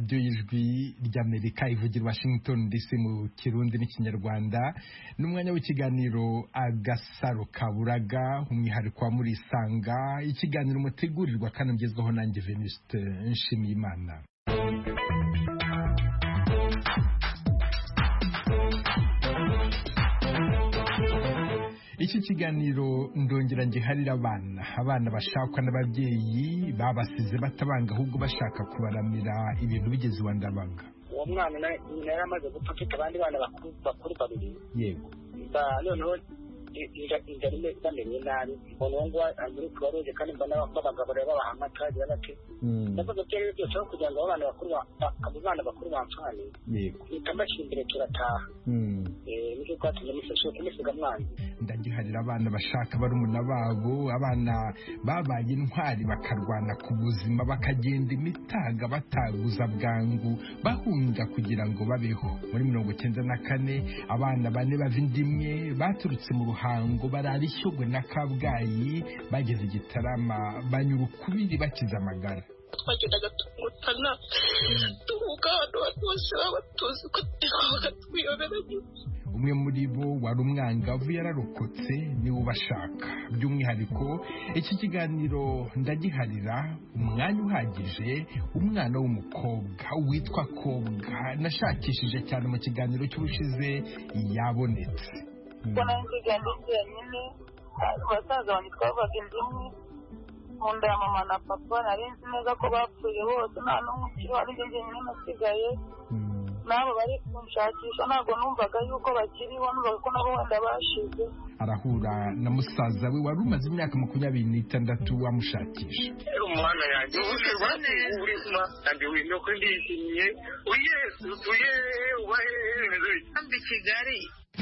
radiyo y'ijwi ry'Amerika ivugira Washington DC mu Kirundi n'Ikinyarwanda n'umwanya w'ikiganiro Agasaro Kaburaga umwihariko wa Murisanga, ikiganiro mutegurirwa kandi ngezweho nanjye Venuste Nshimiyimana. Iki kiganiro ndongera ngiharira abana bashakwa n'ababyeyi babasize batabanga ahubwo bashaka kubaramira ibintu bigeze iwandabaga. Uwo mwana nyina yaramaze gupfa afite abandi bana bakuru babiri. Yego. Noneho indarime bamenye nabi umuntu angiri kubaroje kandi mbona babagabo rero bahamataje bati ndavuga ko rero cyo kugira ngo abana bakuru bampfane. Yego. Itamashindire turataha. Niko kwatumye musiga mwana. Ndagiharira abana bashaka barumuna babo, abana babaye intwari bakarwana ku buzima bakagenda imitaga bataguza bwangu bahunga kugira ngo babeho. Muri 1994 abana bane bava indimwe baturutse mu Ruhango barara Ishyogwe na Kabgayi bageze Gitarama banyura ukubiri bakiza amagara. Twagendaga tumutana tuvuga abantu bose babatuzi ko twakaduyoberanye. Umwe muri bo wari umwangavu yararokotse niwe ubashaka. By'umwihariko iki kiganiro ndagiharira umwanya uhagije umwana w'umukobwa witwa Kobwa nashakishije cyane mu kiganiro cy'ubushize yabonetse. Bona ngigandiye nyine abasaza bandi twabaga indimwe nkunda ya mama na papa nari nzi neza ko bapfuye bose nta n'umwe ukiri ari njye nyine nasigaye. Nabo bari kunshakisha ntabwo numvaga yuko bakiriho numvaga ko nabo wenda bashize. Arahura na musaza we wari umaze imyaka 26 wamushakisha. Umwana yanjye uri kuma kandi wino ko ndishimye uye ubahe kandi Kigali.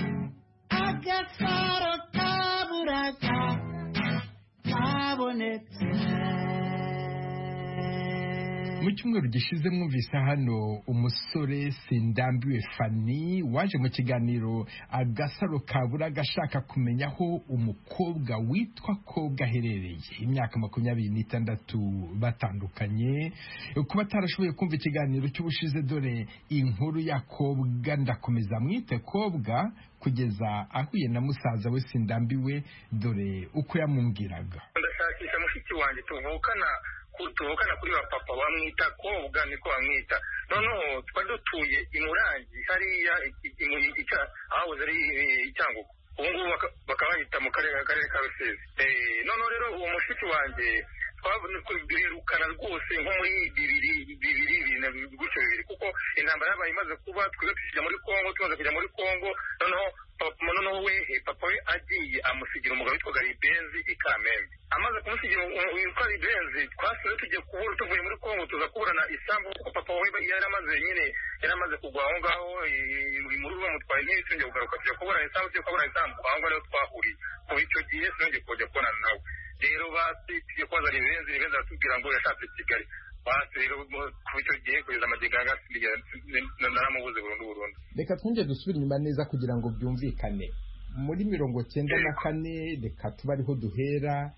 Agasaro Kaburaga kabonetse. Mu cyumweru gishize mwumvise hano umusore Sindambiwe Fanny waje mu kiganiro Agasaro Kaburaga ashaka kumenya aho umukobwa witwa Kobwa aherereye. Imyaka 26 batandukanye. Kuba atarashoboye kumva ikiganiro cy'ubushize dore inkuru ya Kobwa ndakomeza mwite Kobwa kugeza ahuye na musaza we Sindambiwe dore uko yamumbwiraga. Ndashakisha mushiki wanjye tuvukana kuri wa papa wamwita Kobwa niko wamwita. Noneho twadutuye imurangi hariya imurika aho zari icyanguko. Ubungu bakabanyita mu karere ka Rusizi. Noneho rero uwo mushiki wanjye twabirukana rwose nko muri bibiri gutyo bibiri kuko intambara yabaye imaze kuba twigatishije muri Kongo tumaze kujya muri Kongo. Noneho we papa we agiye amusigira umugabo witwa Ribenzi i Kamembe. Amaze kumusigira witwa Ribenzi twasubiye tugiye kubura tuvuye muri Kongo tuza kuburana isambu kuko papa we yaramaze kugwa aho ngaho muri uwo mutwaye n'ibisenge kugaruka tujya kuburana isambu aho ngaho rero twahuriye ku icyo gihe sinongeye kujya kubonana nawe. Rero basi tugiye kubaza Ribenzi aratubwira ngo yashatse Kigali. Basi rero ku icyo gihe kugeza amagiganga naramubuze burundu. Reka twongere dusubire inyuma neza kugira ngo byumvikane. Muri 1994 reka tuba ariho duhera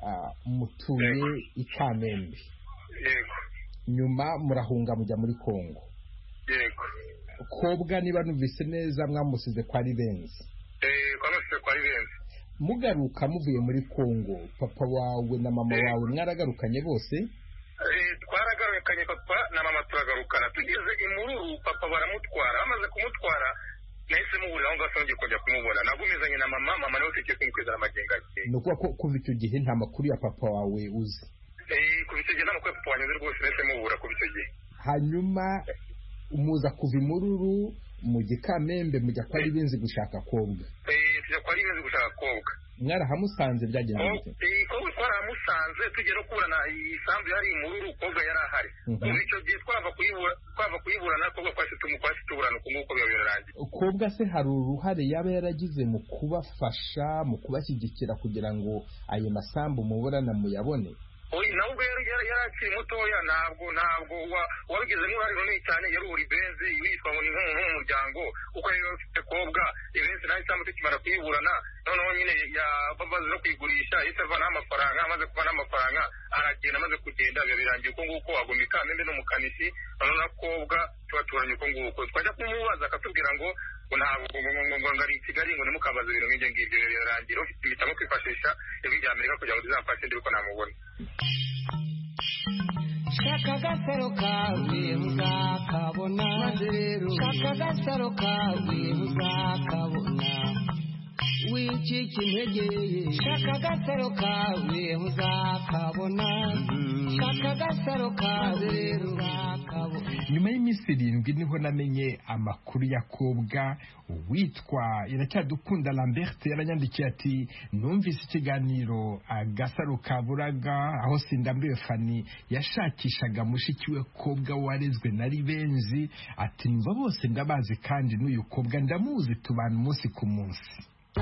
mutuye i Kamembe. Yego. Nyuma murahunga mujya muri Kongo. Yego. Kobwa niba numvise neza mwamusize kwa Ribenzi. Kwamusize kwa Ribenzi. Mugaruka muvuye muri Kongo papa wawe na mama wawe mwaragarukanye bose? Twaragarukanye papa na mama turagarukana tugeze imururu papa baramutwara bamaze kumutwara nahise mubura aho ngaho ngiye kujya kumubona nagumizanye na mama nawe tugiye kumwizana amagenga ye. Nuko kuva icyo gihe nta makuru ya papa wawe uzi? Kuva icyo gihe nta makuru ya papa wanjye rwose nahise mubura kuva icyo gihe. Hanyuma umuza kuva imururu mu Kamembe mujya kwa Ribenzi gushaka Kobwa. Tujya kwa Ribenzi gushaka Kobwa. Mwarahamusanze byagenze bite? Kobwa twaramusanze tugera no kuburana isambu yari imururu Kobwa yari ahari. Kuva icyo gihe twava kuyiburana Kobwa kwasi tuburana uko byabirangiye. Kobwa se hari uruhare yaba yaragize mu kubafasha mu kubashyigikira kugira ngo ayo masambu muburana muyabone? nawe ubwo yari akiri mutoya ntabwo wabigezemo uruhare runini cyane yari uri benzi witwa ngo ni nk'umuryango kuko yari afite kobwa ibenzi nayo cyangwa tukimara kuyiburana noneho nyine bamaze no kuyigurisha yahise avanaho amafaranga amaze kuvanaho amafaranga aragenda amaze kugenda biba birangiye uko nguko aguma ikamembe n'umukanishi noneho na kobwa tubaturanye uko nguko twajya kumubaza akatubwira ngo ntabwo ngo ari i Kigali ngo nimukambaza ibintu nk'ibyo ngibyo birarangira ufite ibitabo kwifashisha ijwi rya Amerika kugira ngo rizamfashe ndi uko namubona shaka agasaro kawe uzakabona shaka agasaro kawe uzakabona wicika intege shaka agasaro kawe uzakabona shaka agasaro kawe uzakabona. Nyuma y'iminsi 7 niho namenye amakuru ya kobwa witwa Iracyadukunda Lambert yaranyandikiye ati numvise ikiganiro Agasaro Kaburaga aho Sindambiwe Fani yashakishaga mushiki we kobwa warezwe na Ribenzi ati numva bose ndabazi kandi n'uyu kobwa ndamuzi tubana umunsi ku munsi.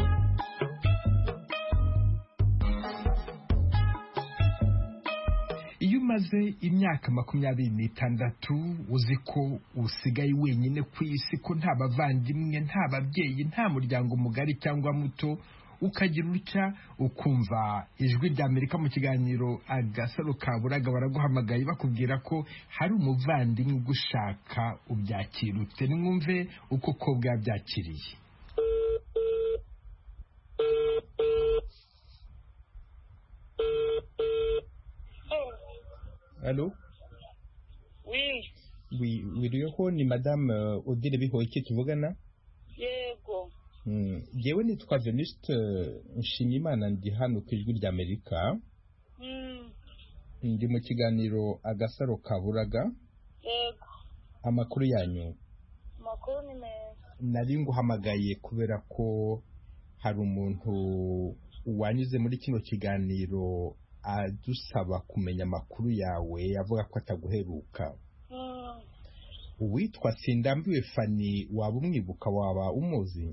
Iyo umaze imyaka 26 uzi ko usigaye wenyine ku isi ko nta bavandimwe nta babyeyi nta muryango mugari cyangwa muto ukagira utya ukumva ijwi rya Amerika mu kiganiro Agasaro Kaburaga baraguhamagaye bakubwira ko hari umuvandimwe ugushaka ubyakirutse nimwumve uko kobwa yabyakiriye. Allô? Oui. Wiriho ni Madame Odile Bihoyiki tuvugana? Yego. Jewe nitwa Venuste Nshimiyimana ndi hano ku ijwi rya Amerika. Ndi mu kiganiro Agasaro Kaburaga. Yego. Amakuru yanyu? Amakuru ni meza. Nari nguhamagaye kubera ko hari umuntu wanyuze muri kino kiganiro adusaba kumenya amakuru yawe avuga ko ataguheruka. Uwitwa Sindambiwe Fani waba umwibuka waba umuzi?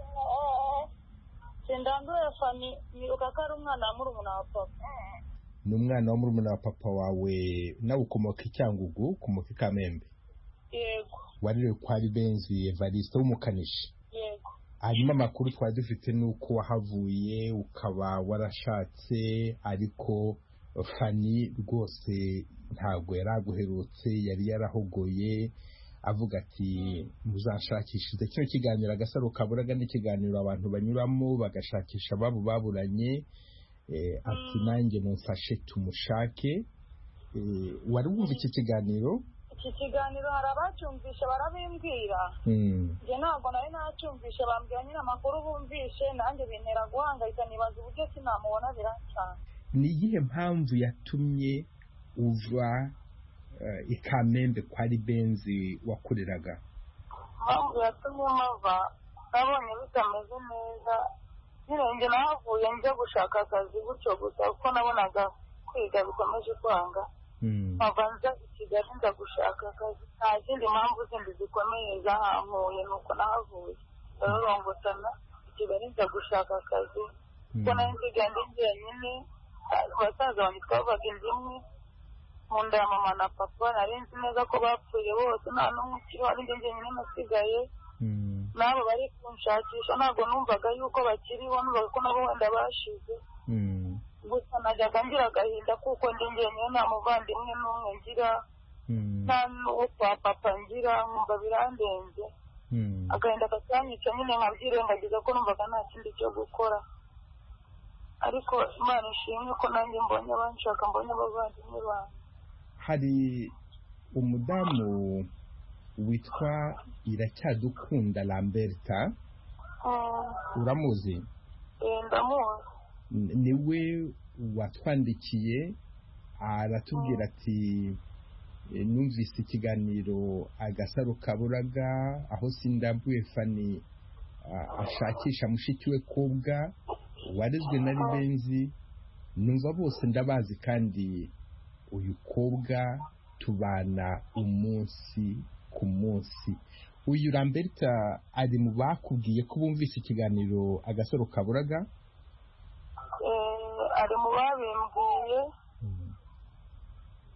Sindambiwe Fani nibuka ko ari umwana wa murumuna wa papa. Ni umwana wa murumuna wa papa wawe nawe ukomoka i Cyangugu ukomoka i Kamembe? Yego. Wariwe kwa Ribenzi Evariste w'umukanishi? Yego. Hanyuma amakuru twari dufite nuko wahavuye ukaba warashatse ariko Fani rwose ntabwo yaraguherutse yari yarahogoye avuga ati muzashakishije kino kiganiro Agasaro Kaburaga n'ikiganiro abantu banyuramo bagashakisha babo baburanye ati nanjye mumfashe tumushake. Wari wumva iki kiganiro? Iki kiganiro hari abacyumvisha barabimbwira njye ntabwo nari nacyumvisha bambwira nyine amakuru bumvishe nanjye bintera guhangayika nibaza uburyo sinamubona birancana. Ni iyihe mpamvu yatumye uva i Kamembe kwa Ribenzi wakoreraga? Impamvu yatumye mpava nabonye bitameze neza nyine njye nahavuye njya gushaka akazi gutyo gusa kuko nabonaga kwiga bikomeje kwanga mpava nza i Kigali nza gushaka akazi nta zindi mpamvu zindi zikomeye zahankuye nuko nahavuye rorongotana i Kigali nza gushaka akazi kuko nari nsigaye ndi njyenyine basaza banjye twavaga inzu imwe mu nda ya mama na papa nari nzi neza ko bapfuye bose nta n'umwe ukiriho ari njye njyenyine nasigaye nabo bari kunshakisha ntabwo numvaga yuko bakiriho numvaga ko nabo wenda bashize gusa najyaga ngira agahinda kuko ndi njyenyine nta muvandimwe n'umwe ngira nta n'uwo kwa papa ngira nkumva birandenze agahinda kakanyica nyine nkabyirengagiza ko numvaga nta kindi cyo gukora ariko Imana ishimwe ko nanjye mbonye abanshaka mbonye abavandimwe banjye. Hari umudamu witwa Iracyadukunda Lamberta uramuzi? Ndamuzi. Niwe watwandikiye aratubwira ati numvise ikiganiro Agasaro Kaburaga aho Sindambiwe Fani ashakisha mushiki we kobwa warezwe na Ribenzi numva bose ndabazi kandi uyu kobwa tubana umunsi ku munsi. Uyu Lamberta ari mu bakubwiye ko bumvise ikiganiro Agasaro Kaburaga? Ari mu babimbwiye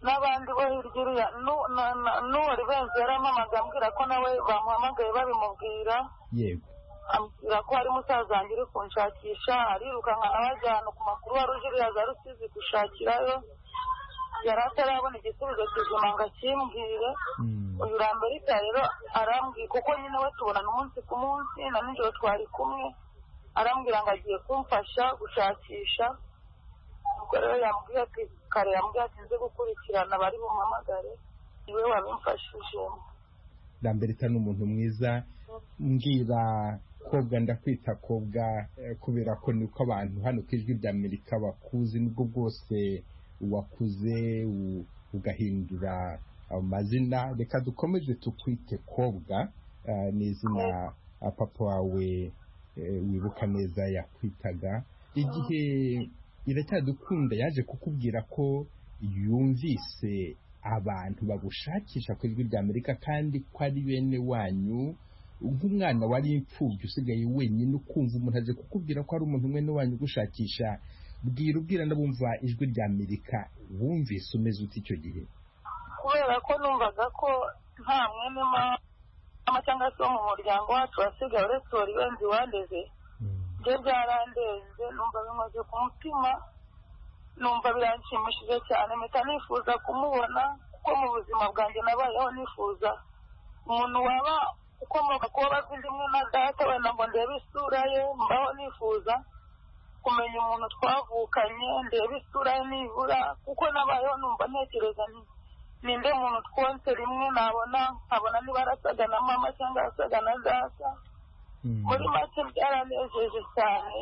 n'abandi bo hirya n'uwari benshi yarampamagaye ambwira ko nawe bamuhamagaye babimubwira yego ambwira ko hari musaza wanjye uri kunshakisha arirukanka nawe ajyana ku makuru wari uje uriya za Rusizi gushakirayo yari atarabona igisubizo kizima ngo akimbwire uyu Lamberita rero arambwira kuko nyine we tubonana umunsi ku munsi na nijoro twari kumwe arambwira ngo agiye kumfasha gushakisha ubwo rero yambwiye ati kare yambwiye ati nze gukurikirana bari bumpamagare niwe wabimfashije. Lamberita ni umuntu mwiza mbwira kobwa ndakwita kobwa kubera ko niko abantu hano ku Ijwi ry'Amerika bakuzi nubwo bwose wakuze ugahindura amazina reka dukomeze tukwite kobwa ni izina papa wawe wibuka neza yakwitaga igihe Iracyadukunda yaje kukubwira ko yumvise abantu bagushakisha ku Ijwi ry'Amerika kandi ko ari bene wanyu nk'umwana wari imfubyi usigaye wenyine ukumva umuntu aje kukubwira ko ari umuntu mwene wanyu ugushakisha ubwira ndabumva Ijwi ry'Amerika wumvise umeze uti icyo gihe? Kubera ko numvaga ko nta mwene mama cyangwa se wo mu muryango wacu wasigaye uretse uwari wenzi wandeze byo byarandenze numva bimaze ku mutima numva biranshimishije cyane mpita nifuza kumubona kuko mu buzima bwanjye nabayeho nifuza umuntu waba ukomoka kuba bavindimwe na data wenda ngo ndebe isura ye mbaho nifuza kumenya umuntu twavukanye ndebe isura ye nibura kuko nabayeho numva ntekereza ninde muntu twonse rimwe nkabona niba arasaga na mama cyangwa arasaga na data muri make byaranejeje cyane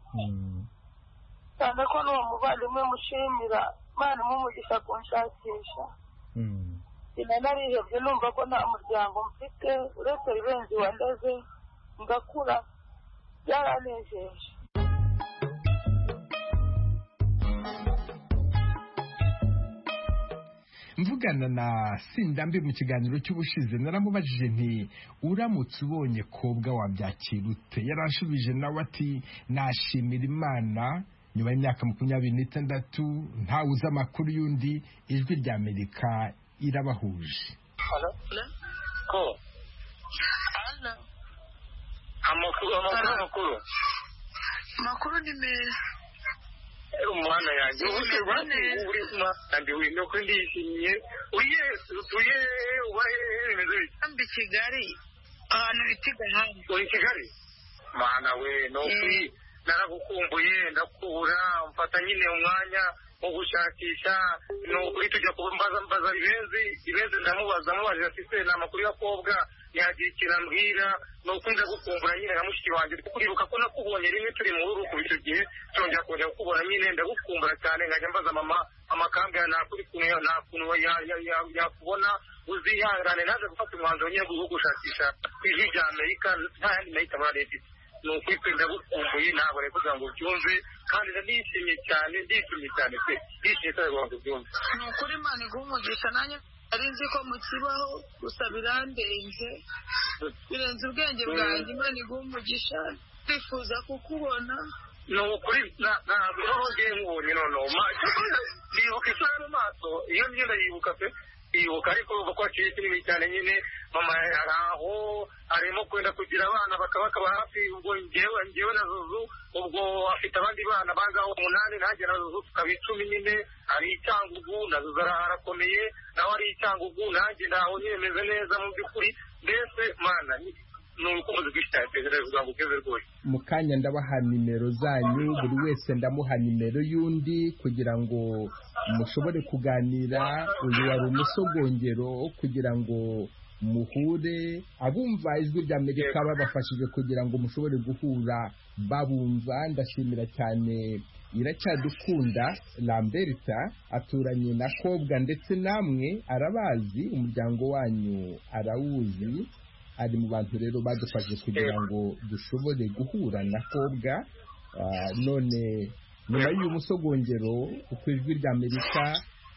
cyane ko n'uwo muvandimwe mushimira Imana imumugisha kunshakisha narihebye numva ko nta muryango mfite uretse Ribenzi wandeze ngakura byaranejeje. Mvugana na Sindambi mu kiganiro cy'ubushize naramubajije nti uramutse ubonye kobwa wabyakira ute? Yarashubije nawe ati nashimira Imana nyuma y'imyaka 26 ntawe uzi amakuru y'undi Ijwi ry'Amerika irabahuje. Amakuru ni meza umwana yanjye uri kandi wino ko ndishimye utuye ubahe bimeze bite Kigali ahantu bita Gahanga uri Kigali mana we no kuri naragukumbuye ndakura mfata nyine umwanya wo gushakisha no kuri tujya kumbaza Ribenzi ndamubaje afite n'amakuru ya kobwa yagiye kirambwira no kwinda gukumbura nyine na mushiki wanjye kuribuka ko nakubonye rimwe turi mu rugo icyo gihe cyongera kongera kukubona nyine ndagukumbura cyane ngajya mbaza mama amakambwe nakuri kuntu nakuntu yakubona uzihangane naje gufata umwanzuro nyine wo gushakisha Ijwi ry'Amerika nta yandi mahita muri leta ni ukwipenda gukumbuye ntabwo rero kugira ngo ubyumve kandi ndishimye cyane pe ndishimye cyane ngo ubyumve ni ukuri Imana iguha umugisha nanjye ari nzi ko mu kibaho gusa birandenze birenze ubwenge bwanjye Imana iguha umugisha twifuza kukubona ni ukuri ntabwo ngiye nkubonye noneho nibuka isura mu maso iyo ngenda yibuka pe yibuka ariko uvuga ko hakiri kinini cyane nyine mama ari aho arimo kwenda kugira abana bakaba hafi ubwo njyewe na Zuzu ubwo afite abandi bana bangaho 8 nanjye na Zuzu tukaba 10 nyine ari Cyangugu na Zuzu arakomeye nawe ari Cyangugu nanjye ndaho nyine meze neza mu by'ukuri mbese mana nurukundo rw'ishyaka kugira ngo ugeze rwose. Mu kanya ndabaha nimero zanyu buri wese ndamuha nimero y'undi kugira ngo mushobore kuganira. Uyu wari umusogongero kugira ngo muhure abumva Ijwi ry'Amerika babafashije kugira ngo mushobore guhura babumva. Ndashimira cyane Iracyadukunda Lamberita aturanye na kobwa ndetse namwe arabazi umuryango wanyu arawuzi ari mu bantu rero badufashe kugira ngo dushobore guhura na kobwa. None nyuma y'uyu musogongero ku Ijwi ry'Amerika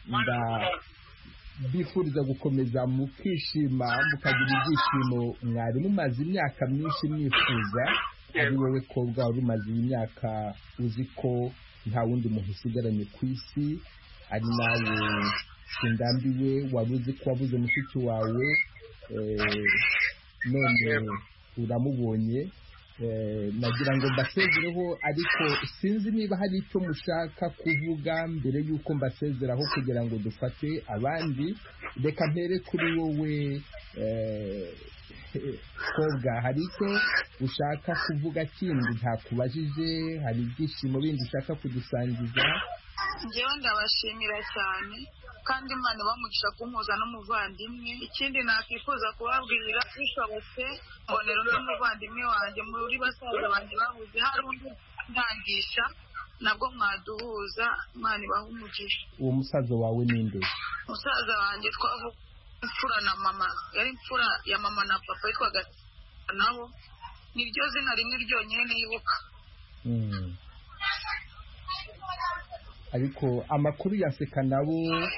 bifuriza gukomeza mukishima mukagira ibyishimo mwari mumaze imyaka myinshi mwifuza. Ari wowe kobwa wari umaze imyaka uzi ko nta wundi muntu usigaranye ku isi, ari nawe Sindambiwe wari uzi ko wabuze mushiki wawe none uramubonye. Nagira ngo mbasezereho ariko sinzi niba hari icyo mushaka kuvuga mbere y'uko mbasezeraho kugira ngo dufate abandi. Reka mpere kuri wowe Kobwa, hari icyo ushaka kuvuga kindi ntakubajije? Hari ibyishimo bindi ushaka kudusangiza? Njyewe ndabashimira cyane kandi Imana bamugisha kumpuza n'umuvandimwe. Ikindi nakwifuza kubabwira bishobotse mbonera n'umuvandimwe wanjye muri basaza banjye bahuze hari undi ndangisha nabwo mwaduhuza. Imana ibahumugisha. Uwo musaza wawe ninde? Musaza wanjye twavuga imfura na mama, yari imfura ya mama na papa yitwaga nabo, niryo zina rimwe ryonyine nibuka. Ariko amakuru ya Seka nabo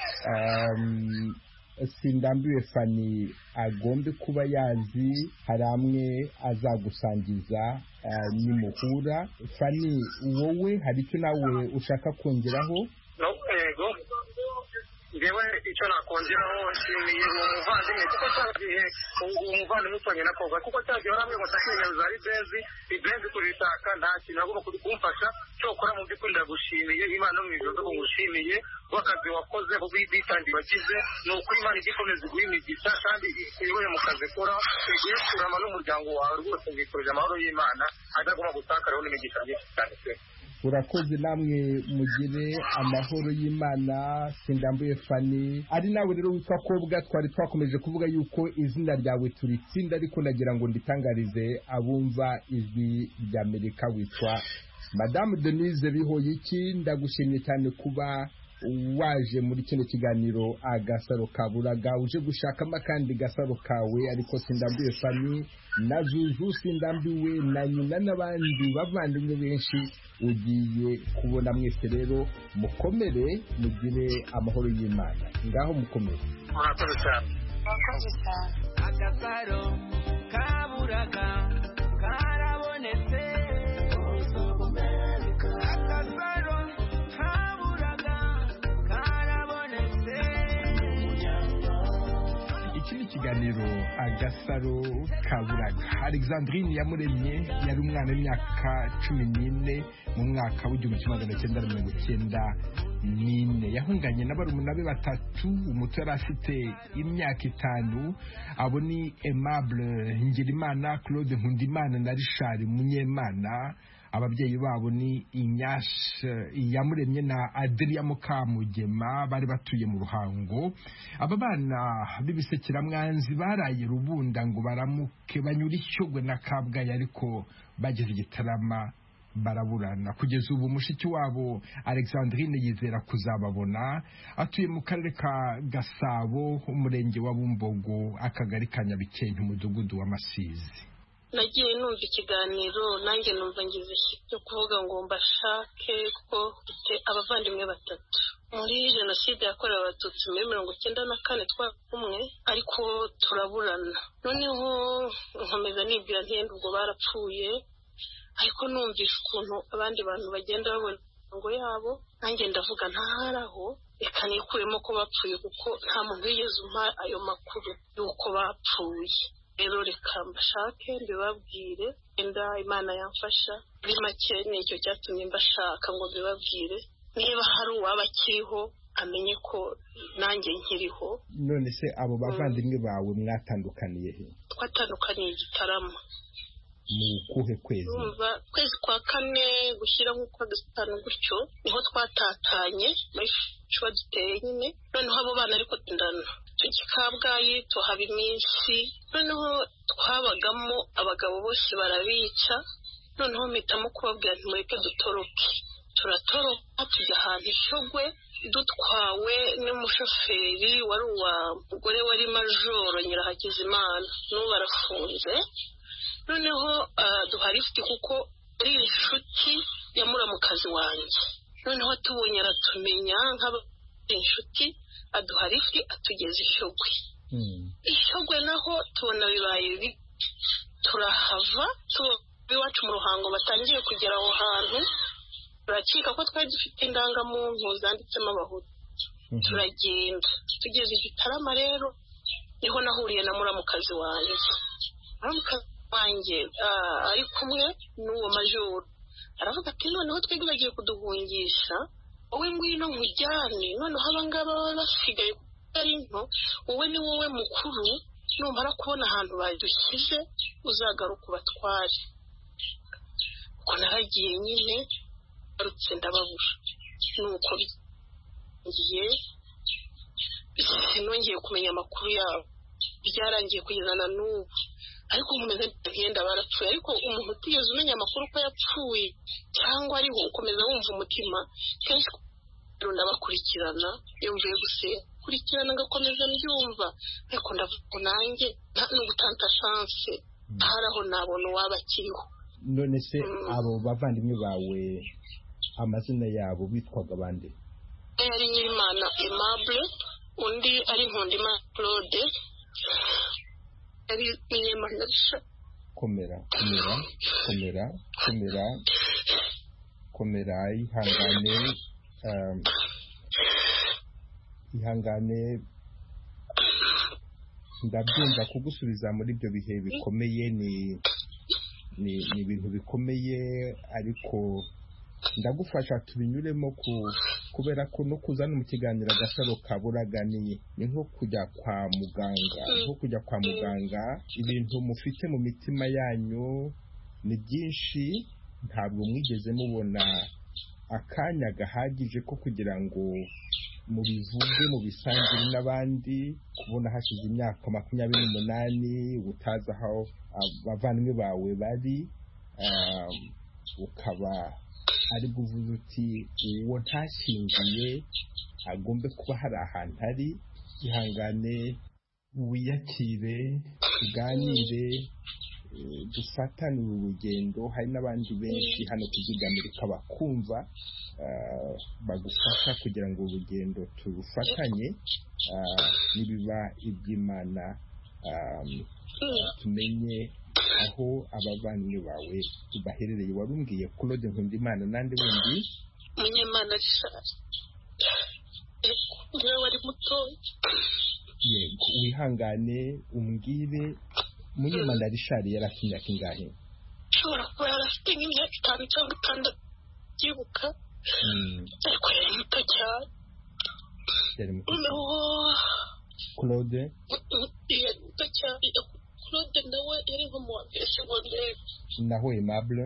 Sindambiwe Fanny agombe kuba yazi, hari amwe azagusangiza nimuhura. Fanny, wowe hari icyo nawe ushaka kongeraho? Yego, ngewe icyo nakongeraho nshimiye uwo muvandimwe kuko cyagiye umuvandimwe utanye na Kobwa kuko cyagiye waramwe ngo ndakenyeza ibenzi kurishaka nta kintu agomba kumfasha cyokora mu by'ukuri ndagushimiye. Imana no mu ijuru ko ngushimiye wakazi wakoze bitangiye wagize ni ukuri Imana igikomeza iguha imigisha kandi iyoboye mu kazi kora igiye kurama n'umuryango wawe rwose ngikoreje amahoro y'Imana adagomba gutakaraho n'imigisha myinshi cyane pe. Urakoze, namwe mugire amahoro y'Imana. Sindambiwe Fanny, ari nawe rero witwa Kobwa, twari twakomeje kuvuga yuko izina ryawe turitsinda ariko nagira ngo nditangarize abumva ijwi ry'Amerika, witwa Madame Denise Bihoyiki. Ndagushimye cyane kuba waje muri kino kiganiro Agasaro Kaburaga, uje gushakamo kandi gasaro kawe. Ariko Sindambiwe Fanny na Zuzu Sindambiwe na nyina n'abandi bavandimwe benshi ugiye kubona. Mwese rero mukomere, mugire amahoro y'Imana. Ngaho mukomere. Murakoze cyane. Agasaro Kaburaga karabonetse. Agasaro Kaburaga karabonetse. Iki ni ikiganiro Agasaro Kaburaga. Alexandrine Yamuremye yari umwana w'imyaka 14 mu mwaka w'1994. Yahunganye na barumuna be batatu. Umuto yari afite imyaka 5. Abo ni Aimable Ngirimana, Claude Nkundimana na Richard Munyemana. Ababyeyi babo ni Inyashe Yamuremye na Adria Mukamugema, bari batuye mu Ruhango. Aba bana b'ibisekiramwanzi baraye Rubunda ngo baramuke banyura Ishyogwe na Kabgayi, ariko bageze Gitarama baraburana. Kugeza ubu mushiki wabo Alexandrine yizera kuzababona. Atuye mu karere ka Gasabo, umurenge wa Bumbogo, akagari ka Nyabikenke, umudugudu wa Masizi. Nagiye numva ikiganiro nanjye numva ngize cyo kuvuga ngo mbashake kuko mfite abavandimwe batatu muri jenoside yakorewe Abatutsi muri 1994 twakumwe ariko turaburana. Noneho nkomeza nibwira ntiyenda ubwo barapfuye, ariko numvise ukuntu abandi bantu bagenda babona ngo yabo, nanjye ndavuga ntaharaho reka nikuremo ko bapfuye kuko nta muntu wigeze umpa ayo makuru y'uko bapfuye. Rero reka mbashake mbibabwire, enda Imana yamfasha. Muri make nicyo cyatumye mbashaka ngo mbibabwire, niba hari uwaba akiriho amenye ko nanjye nkiriho. None se abo bavandimwe bawe mwatandukaniye he? Twatandukaniye Gitarama. Mu kuhe kwezi? Umva kwezi kwa 4 gushyira nk'uko gatanu gutyo niho twatatanye muri cyo duteye nyine. Noneho abo bana ariko tundana Kabgayi tuhaba iminsi. Noneho twabagamo abagabo bose barabica. Noneho mpitamo kubabwira nti mureke dutoroke. Turatoroka tujya ahantu Ishyogwe dutwawe n'umushoferi wari uwa mugore wari Majoro Nyirahakizimana, n'ubu barafunze. Noneho duharifite kuko ari inshuti ya muramukazi wanjye. Noneho tubonye aratumenya nk'ab'inshuti, aduharifite atugeza Ishyogwe. Ishyogwe naho tubona bibaye turahava iwacu mu Ruhango batangiye kugera aho hantu. Turakeka ko twari dufite indangamuntu zanditsemo Abahutu. turagenda tugeze Gitarama rero niho nahuriye na muramukazi wanjye ari kumwe n'uwo majoro aravuga ati noneho twebwe bagiye kuduhungisha wowe ngwino nkujyane noneho abangaba baba basigaye ari nto wowe ni wowe mukuru numara kubona ahantu badushyize uzagaruka ubatware ko naragiye nyine arutse ndababura nuko ngiye sinongeye kumenya amakuru yabo byarangiye kugeza na n'ubu ariko nkomeza ngenda barapfuye ariko umuntu utigeze umenya amakuru ko yapfuye cyangwa ariho ukomeza wumva umutima kenshi ndabakurikirana iyo mvuye gukurikirana ngakomeza mbyumva ariko ndavuga nanjye no gutanta chance haraho nabona uwabakiriho. None se abo bavandimwe bawe amazina yabo bitwaga bande? Ari Nyirimana Aimable, undi ari Nkundimana Claude, ari Munyemana Risha. Komera ihangane ndabyumva kugusubiza muri ibyo bihe bikomeye ni ibintu bikomeye ariko ndagufasha tubinyuremo kubera ko no kuzana mu kiganiro Agasaro Kaburaga ni nko kujya kwa muganga ibintu mufite mu mitima yanyu ni byinshi ntabwo mwigeze mubona akanya gahagije ko kugira ngo mubivuge mubisangire n'abandi kubona hashize imyaka 28 utaza aho abavandimwe bawe bari ukaba ari kuvuga uti uwo ntashingiye agombe kuba hari ahantu hari ihangane wiyakire tuganire dufatane urugendo hari n'abandi benshi hano kuzigamirika bakumva bagufasha kugira ngo urugendo turufatanye nibiba iby'Imana tumenye aho abavandimwe bawe baherereye. Warumbwiye Claude Nkundimana nande wundi? Munyemana Rishaje. Niwe wari mutoya. Yego wihangane umbwire Munyemana Rishaje yarafite imyaka ingahe? Shobora kuba yarafite nk'imyaka 5 cyangwa 6 byibuka. Ariko yari muto cyane. Claude? Yari muto cyane. Claude nawe yari nko mu wa mbere secondaire. Naho Aimable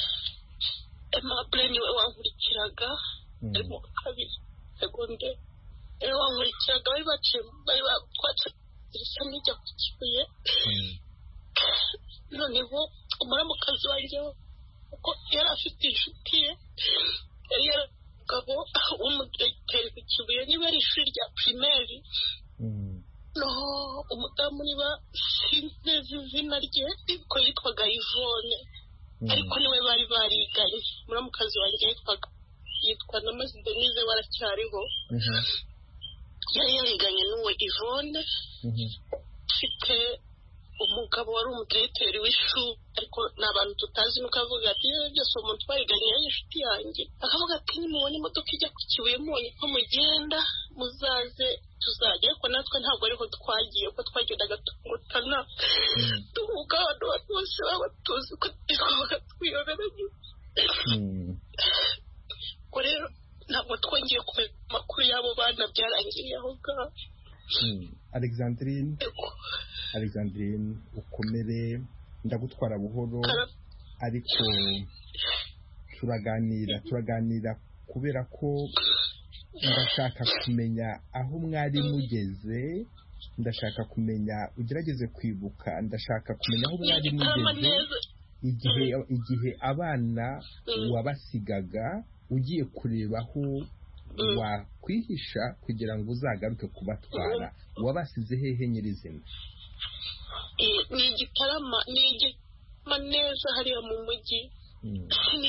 niwe wankurikiraga ari mu kabiri secondaire. Niwe wankurikiraga bari batwatse irisa n'ijya ku Kibuye. Noneho umuramukazi wanjye kuko yari afite inshuti ye yari yaragabo w'umudirekiteri ku Kibuye niba ari ishuri rya primaire. No umudamu niba sinzi izina rye ko yitwaga Yvonne ariko niwe bari bariganye muramukazi wanjye yitwa na Masi Denise waracyariho yari yariganye n'uwo Yvonne afite umugabo wari umudirekiteri w'ishuri ariko n'abantu tutazi nuko avuga ati byose umuntu twariganye inshuti yanjye akavuga ati nimubona imodoka ijya ku Kibuye munye ko mugenda muzaze tuzajya ariko natwe ntabwo ariho twagiye ko twagendaga tugutana tuvuga abantu bose baba tuzi ko twabaga twiyoberanye ko rero ntabwo twongeye kumenya amakuru y'abo bana byarangiriye aho ngaho. Alexandrine ukomere ndagutwara buhoro ariko turaganira kubera ko ndashaka kumenya aho mwari mugeze ndashaka kumenya ugerageze kwibuka ndashaka kumenya aho mwari mugeze igihe abana wabasigaga ugiye kureba aho wakwihisha kugira ngo uzagaruke kubatwara wabasize hehe nyirizina? Ni Gitarama neza hariya mu mujyi. Ni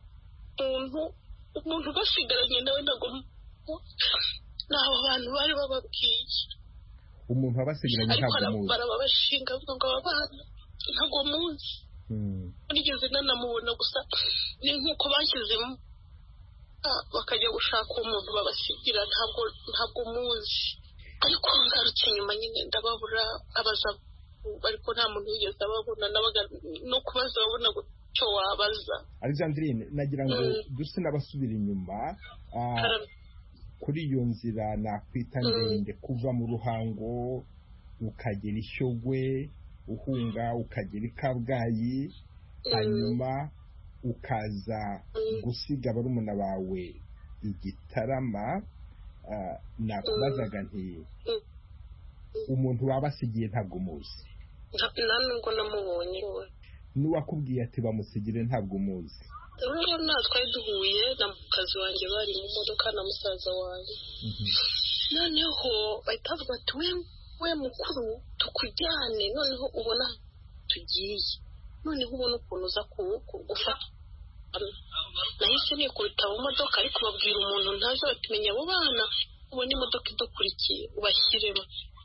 umuntu basigaranye nawe ntabwo naho abantu bari bababwiye umuntu wabasigaranye ntabwo muzi barabashinga avuga ngo aba bana ntabwo muzi nigeze nanamubona gusa ni nk'uko bashyizemo bakajya gushaka umuntu babasigira ntabwo muzi ariko ngarutse nyuma nyine ndababura abaza ariko nta muntu wigeze ababona nabaga no kubaza babona icyo wabaza. Alexandrine, nagira ngo duse n'abasubira inyuma kuri iyo nzira nakwita ndende kuva mu Ruhango ukagera Ishyogwe uhunga ukagera i Kabgayi hanyuma ukaza gusiga barumuna bawe i Gitarama. Nakubazaga nti umuntu wabasigiye ntabwo muzi? Nubwo namubonye n'uwakubwiye ati bamusigire ntabwo muzi? rero natwe duhuye na mukazi wanjye bari mu modoka na musaza wanjye noneho bahita bavuga ati we mukuru tukujyane noneho ubona tugiye noneho ubona ukuntu uza kugufata. Nahise nikubita mu modoka ariko babwira umuntu ntazi batumenya abo bana ubona imodoka idukurikiye ubashyiremo.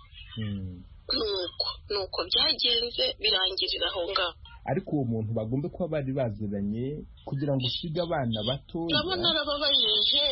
Nuko byagenze birangirira aho ngaho. Ariko uwo muntu bagomba kuba bari baziranye kugira ngo usige abana batoya. narababajije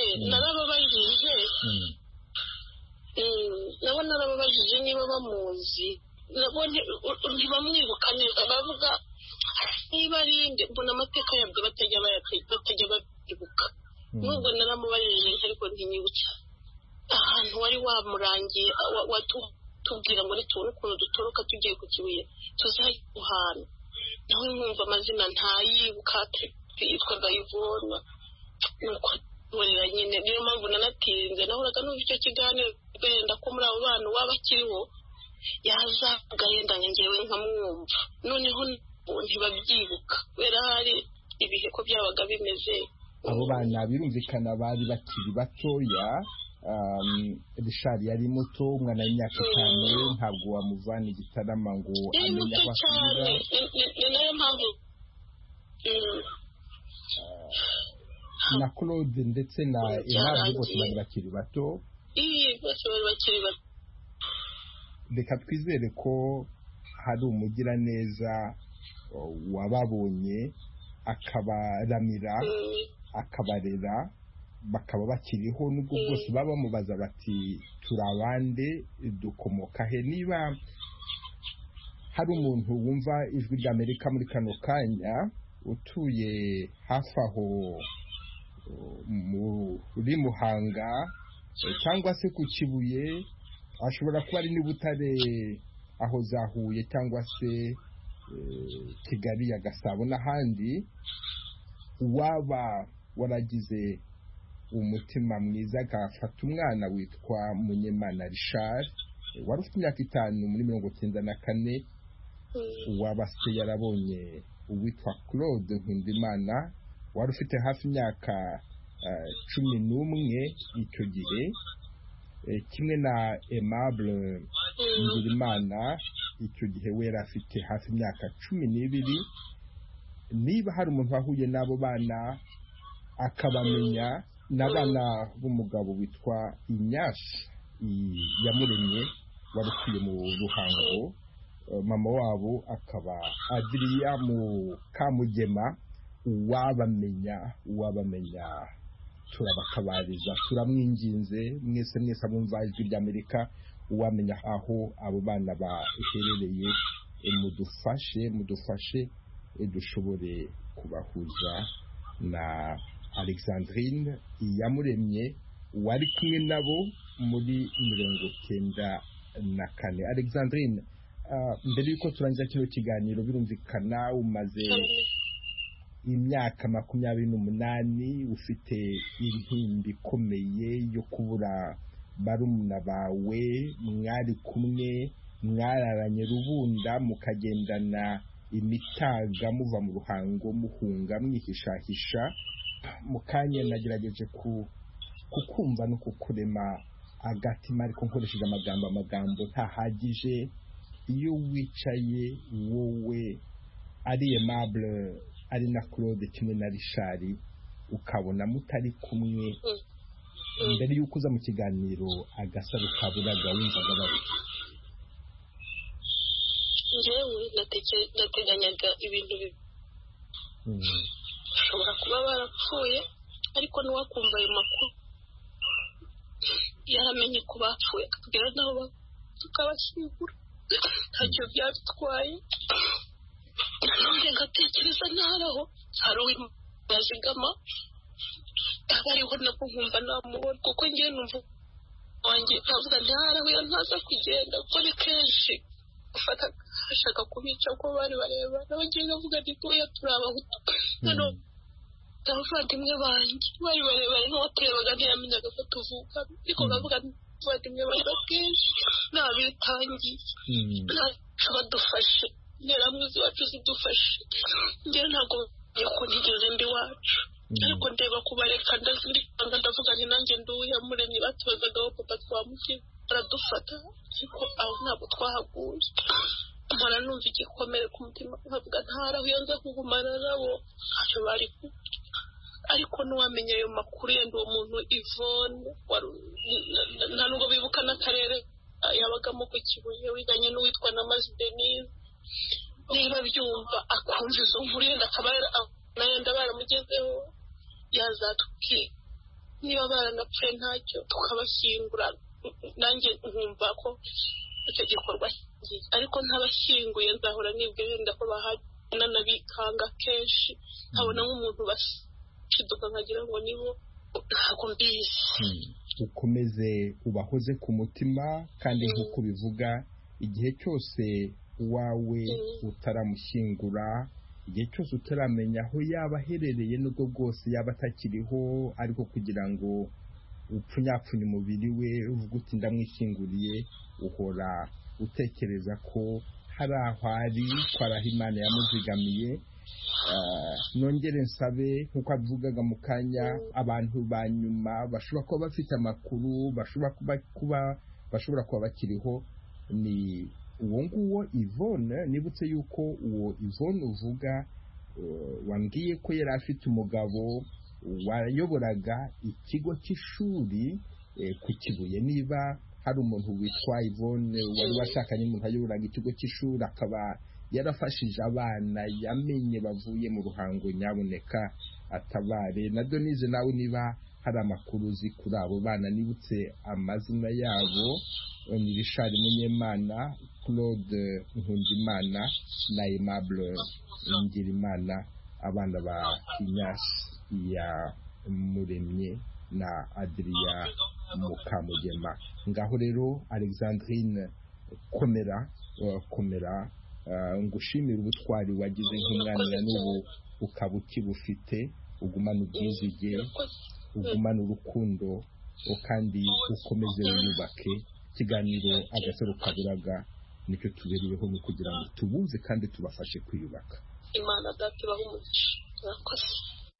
niba bamuzi ntibamwibuka neza bavuga niba arinde mbona amateka yabyo batajya bayibuka nubwo naramubajije ariko ntinyibutsa ahantu wari wamurangiye watubwira ngo nitubone ukuntu dutoroka tugiye ku Kibuye tuzaguhana nawe nkumva amazina ntayibuka yitwaga Ivona. Nuko burira nyine niyo mpamvu nanatinze nahoraga numva icyo kiganiro wenda ko muri abo bana waba akiriho yaza agahenda ngewe nkamwumva noneho ntibabyibuka kubera hari ibihe ko byabaga bimeze. Abo bana birumvikana bari bakiri batoya. Richard yari muto umwana w'imyaka 5 ntabwo wamuvana i Gitarama ngo amenye aho asubira. Ni nayo mpamvu na Claude ndetse na Aimable bose bari bakiri bato. Bose bari bakiri bato. Reka twizere ko hari umugiraneza wababonye akabaramira akabarera bakaba bakiriho nubwo bwose baba bamubaza bati turabande dukomoka he. Niba hari umuntu wumva ijwi ry'Amerika muri kano kanya utuye hafi aho muri Muhanga cyangwa se ku Kibuye ashobora kuba ari n'Ibutare aho zahuye cyangwa se Kigali ya Gasabo n'ahandi waba waragize umutima mwiza agafata umwana witwa Munyemana Richard wari ufite imyaka 5 muri 1994 waba se yarabonye uwitwa Claude Nkundimana wari ufite hafi imyaka 11 icyo gihe kimwe na Aimable Ngirimana icyo gihe we afite hafi imyaka 12. Niba hari umuntu wahuye n'abo bana akabamenya n'abana b'umugabo witwa Inyasi Yamuremye wari utuye mu Ruhango mama wabo akaba Adria mu Kamugema uwabamenya turabakabariza turamwinginze mwese abumva ijwi ry'Amerika uwamenya aho abo bana baherereye mudufashe dushobore kubahuza na Alexandrine Iyamuremye wari kumwe nabo muri 1994. Alexandrine, mbere yuko turangiza kino kiganiro birumvikana umaze imyaka 28 ufite intimba ikomeye yo kubura barumuna bawe mwari kumwe mwararanye Rubunda mukagendana imitaga muva mu Ruhango muhunga mwihishahisha. Mukanya nagerageje kukumva no kukurema agatima ariko nkoresheje amagambo ntahagije. Iyo wicaye wowe ari Aimable ari na Claude kimwe na Richard ukabona mutari kumwe mbere yuko uza mu kiganiro Agasaro Kaburaga wumvaga bari njyewe nateganyaga ibintu ushobora kuba barapfuye ariko n'uwakumva ayo makuru yaramenye ko bapfuye akatubwira n'aho tukabashyingura ntacyo byadutwaye. nanjye ngatekereza ntaraho hari uw'imazigama aba ariho nabwo nkumva namubona, kuko ngewe numva wanjye avuga ntaraho iyo ntaza kugenda kuko ni kenshi gufata ashaka kubica ko bari bareba nawe ngewe ngavuga nti tuya turi abahutu noneho abavandimwe banjye bari barebare n'uwaturebaga ntiyamenyaga ko tuvuka, ariko ngavuga abavandimwe banjye kenshi nabitangiye ntacyo badufashe, interamwe z'iwacu zidufashe. ngewe ntabwo ko ntigeze ndi wacu, ariko ndeba kubareka ndazirikanga ndavuga nti nanjye nduwiyamuremye batubazagaho papa twamukiza baradufata, ariko aho ntabwo twahaguye. mpora numva igikomere ku mutima nkavuga ntaraho iyo nza kugumana nabo ntacyo bari kuba. ariko n'uwamenya ayo makuru yenda uwo muntu Yvonne nta nubwo bibuka n'akarere yabagamo ku Kibuye, wiganye n'uwitwa na Mazi Denise, niba byumva akumva izo nkuru yenda akaba yenda baramugezeho yazatubwira niba baranapfuye ntacyo tukabashyingura, nanjye nkumva ko icyo gikorwa kigiye. ariko ntabashyinguye nzahora nibwe wenda ko bahana nabikanga kenshi nkabona nk'umuntu bashiduka nkagira ngo nibo ntabwo mbizi. ukomeze ubahoze ku mutima, kandi nk'uko bivuga igihe cyose wawe utaramushyingura, igihe cyose utaramenya aho yaba aherereye n'ubwo bwose yaba atakiriho, ariko kugira ngo upfunyapfunye umubiri we uvuga uti ndamwishyinguriye, uhora utekereza ko hari aho ari, ko ari aho Imana yamuzigamiye. nongere nsabe nk'uko abivugaga mu kanya, abantu ba nyuma bashobora kuba bafite amakuru, bashobora kuba bakiriho, ni uwo nguwo Yvonne. nibutse yuko uwo Yvonne uvuga wambwiye ko yari afite umugabo wayoboraga ikigo cy'ishuri ku Kibuye. niba hari umuntu witwa Yvonne wari washakanye n'umuntu ayoboraga ikigo cy'ishuri akaba yarafashije abana yamenye bavuye mu ruhango, nyaboneka atabare. na Denise nawe niba hari amakuru uzi kuri abo bana, nibutse amazina yabo: ni Richard Munyemana, Claude Nkundimana na Aimable Ngirimana, abana ba Inyasi ya Muremye na Adria Mukamugema. ngaho rero Alexandrine, komera, ngushimira ubutwari wagize nk'umwana, n'ubu ukaba ukibufite. ugumana ubwizige, ugumana urukundo, kandi ukomeze wiyubake. ikiganiro Agasaro Kaburaga nicyo tubereyeho mu kugira ngo tubuze kandi tubafashe kwiyubaka. Imana data ibahe umugisha. Murakoze.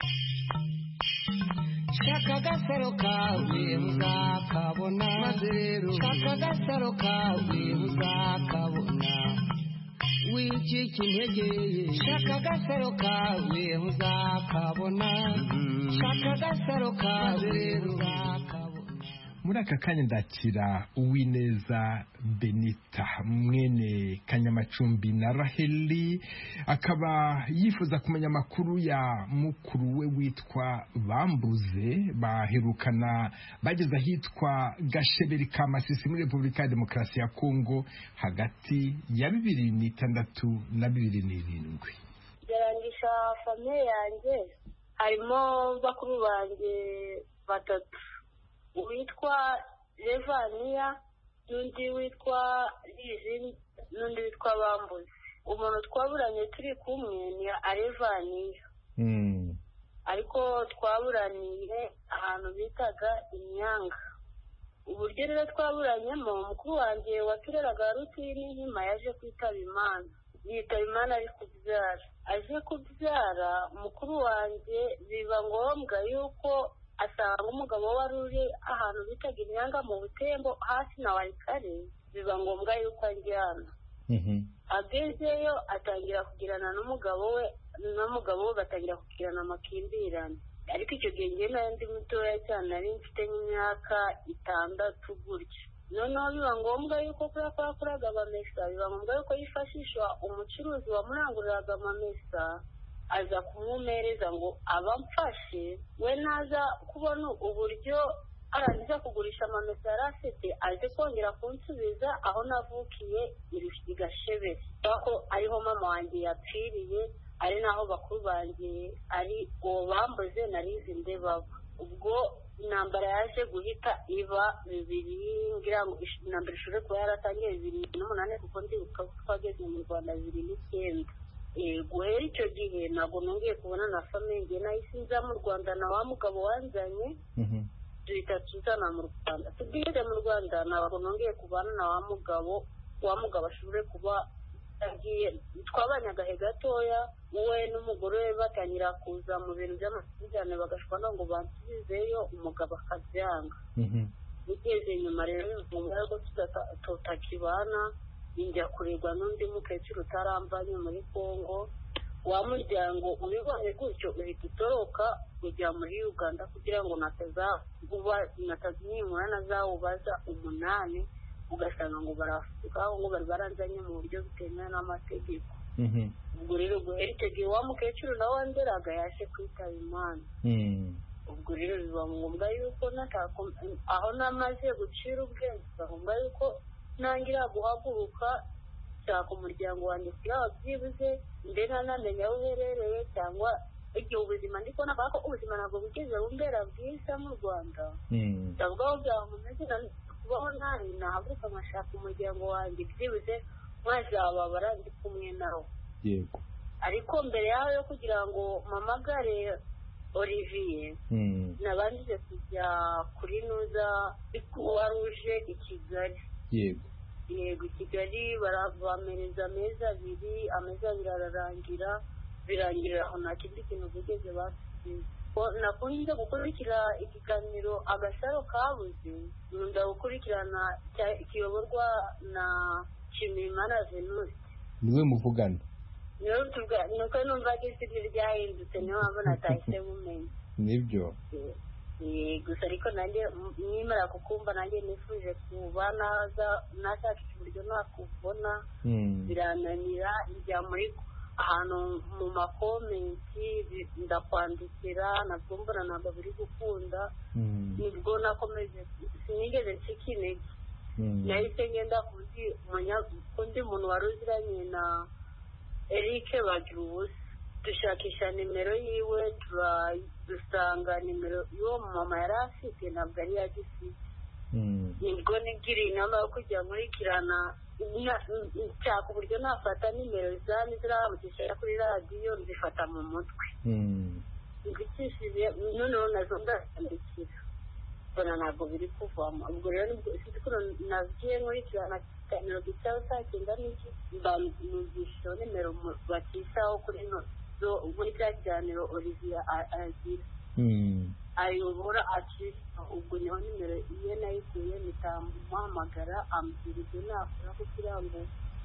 shaka agasaro kawe uzakabona, maze rero shaka agasaro kawe uzakabona, wicika intege. shaka agasaro kawe uzakabona, shaka agasaro kawe rero uzakabona. muri aka kanya ndakira Uwineza Benita, mwene Kanyamacumbi na Raheli, akaba yifuza kumenya amakuru ya mukuru we witwa Bambuze. baherukana bageze ahitwa Gasheberi ka Masisi muri Repubulika ya Demokarasi ya Kongo hagati ya 2006 na 2007. byarangisha famiye yanjye, harimo bakuru banjye batatu, uwitwa Levania, n'undi witwa Lizine, n'undi witwa Bambuze. umuntu twaburanye turi kumwe ni Alevania, ariko twaburaniye ahantu bitaga Imyanga. uburyo rero twaburanyemo, mukuru wanjye watureraga Rutini nyuma yaje kwitaba Imana. yitaba Imana ari kubyara. aje kubyara mukuru wanjye biba ngombwa yuko asanga umugabo wari uri ahantu bitaga Imyanga mu Butembo hasi na Warikare. biba ngombwa yuko ajyana. agezeyo atangira kugirana n'umugabo we batangira kugirana amakimbirane. ariko icyo gihe njye nari ndi mutoya cyane, nari mfite nk'imyaka 6 gutyo. noneho biba ngombwa yuko kubera ko yakoraga amamesa, biba ngombwa yuko yifashisha umucuruzi wamuranguriraga amamesa aza kumwomereza ngo abamfashe we naza kubona uburyo arangiza kugurisha amamesa yari afite aje kongera kunsubiza aho navukiye i Gashebe aho ariho mama wanjye yapfiriye ari naho bakuru banjye ari uwo bambuze narizi ndebabo ubwo intambara yaje guhita iba 2000 ngira ngo intambara ishobora kuba yaratangiye 2008 kuko ndibuka ko twageze mu Rwanda 2009 guhera icyo gihe ntabwo nongeye kubona na famille nahise nza mu Rwanda na wa mugabo wanzanye duhita tuzana mu Rwanda tugeze mu Rwanda ntabwo nongeye kubana na wa mugabo ashobore kuba agiye twabanye agahe gatoya we n'umugore we batangira kuza mu bintu by'amasezerano bagashwana ngo bansubizeyo umugabo akabyanga bigeze nyuma rero ngumva ko tutakibana njya kuregwa n'undi mukecuru utarambanye muri Kongo wa muryango ubibonye gutyo uhita utoroka kujya muri Uganda kugira ngo natazimura nazawubaza 8 ugasanga ngo barafuka ngo bari baranzanye mu buryo butemewe n'amategeko ubwo rero guherekeza wa mukecuru nawe wanderaga yaje kwitaba Imana ubwo rero biba ngombwa yuko aho namaze gucira ubwenge biba ngombwa yuko nangira guhaguruka nshaka umuryango wanjye kugira byibuze mbere ntamenya aho uherereye cyangwa igihe ubuzima ndiko navuga ko ubuzima ntabwo bugeze bumbera bwiza mu Rwanda ndavuga aho byamumeze kubaho nabi nahaguruka nkashaka umuryango wanjye byibuze mwazababara ndi kumwe nawe yego ariko mbere yaho yo kugira ngo mamagare Olivier nabanjije kujya kuri nuza Croix-Rouge i Kigali yego i Kigali bamereza amezi 2 amezi 2 ararangira birangirira aho nta kindi kintu bigeze basize nakunze gukurikira ikiganiro agasaro kabuze nkunda gukurikirana kiyoborwa na Nshimiyimana Venuste niwe muvugana nuko numva ko isi ryahindutse niyo mpamvu natahise mumenya nibyo gusa ariko nanjye nimara kukumva nanjye nifuje kuba nashakisha uburyo nakubona birananira njya muri ahantu mu makomenti ndakwandikira nabwo mbona ntabwo biri gukunda nibwo nakomeje sinigeze ncika intege nahise ngenda kundi muntu wari uziranye na Eric Bagirubusa dushakisha nimero yiwe dusanga nimero y'uwo mama yari afite ntabwo ari yagifite nibwo nigiriye inama yo kujya nkurikirana nshaka uburyo nafata nimero ziramugisha kuri radiyo nzifata mu mutwe nzikishije noneho nazo ndazandikira mbona ntabwo biri kuvamo ubwo rero sinzi ko nagiye nkurikirana ikiganiro gicaho saa 9 numvise nimero bacishaho kuri muri cya kiganiro Olivier agira ayobora acisha ubwo niho nimero iye nayikuye mpitamuhamagara ambwira ibyo nakora kugira ngo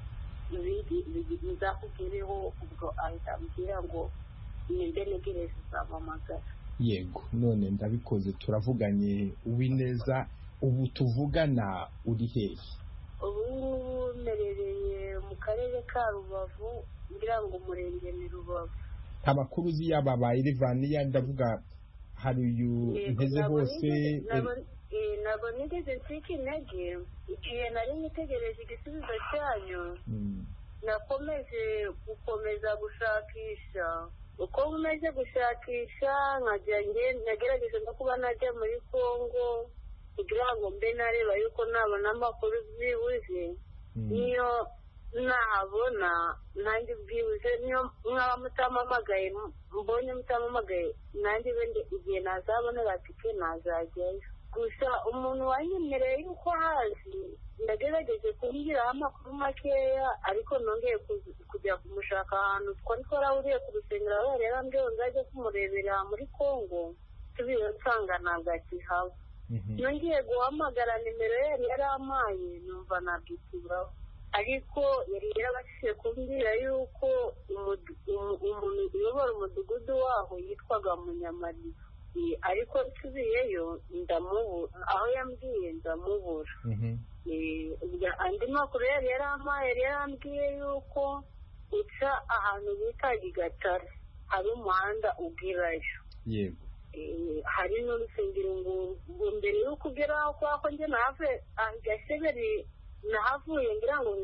nzakugereho ubwo ahita ambwira ngo nimbe negereze uzampamagara yego none ndabikoze turavuganye Uwineza ubu tuvugana uri hehe ubu merereye mu karere ka Rubavu ngira ngo umurenge ni Rubavu amakuru uzi yaba ba Irivaniya ndavuga hari uyu nteze hose ntabwo nigeze ncika intege igihe nari nitegereje igisubizo cyanyu nakomeje gukomeza gushakisha uko nkomeje gushakisha nagerageje no kuba najya muri Kongo kugira ngo mbe nareba yuko nabona amakuru byibuze niyo nahabona nanjye bwibuze niyo mwaba mutamamagaye mbonye mutamamagaye nanjye wende igihe nazabonera tike nazajyayo gusa umuntu wanyemereye yuko hazi ndagerageje kumbwiraho amakuru makeya ariko nongeye kujya kumushaka ahantu twari twarahuriye ku rusengero aho yari yarambwiye nzajya kumurebera muri Kongo tubiye nsanga ntabwo akihaba nongeye guhamagara nimero yari yarampaye numva nabwitiraho ariko yari yarabashije kumbwira yuko umuntu uyobora umudugudu waho yitwaga Munyamariba ariko nsubiyeyo ndamubura aho yambwiye ndamubura andi makuru yari yarampaye yari yarambwiye yuko uca ahantu bita Gatare hari umuhanda ugerayo. Yego. Hari n'urusengero ngo mbere y'uko ugeraho kubera ko njye nahave Gasheberi nahavuye ngira ngo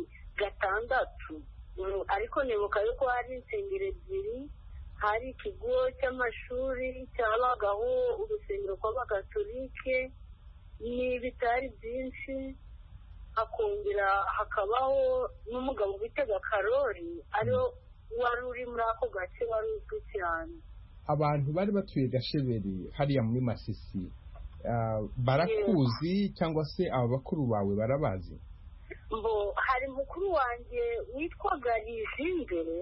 2006, ariko nibuka yuko hari insengero ebyiri, hari ikigo cy'amashuri cyabagaho urusengero rw'abagatolike n'ibitari byinshi, hakongera hakabaho n'umugabo bitaga Karori ariwe wari uri muri ako gace wari uzwi cyane. Abantu bari batuye Gasheberi hariya muri Masisi barakuzi cyangwa se aba bakuru bawe barabazi? Hari mukuru wanjye witwaga Rizinde,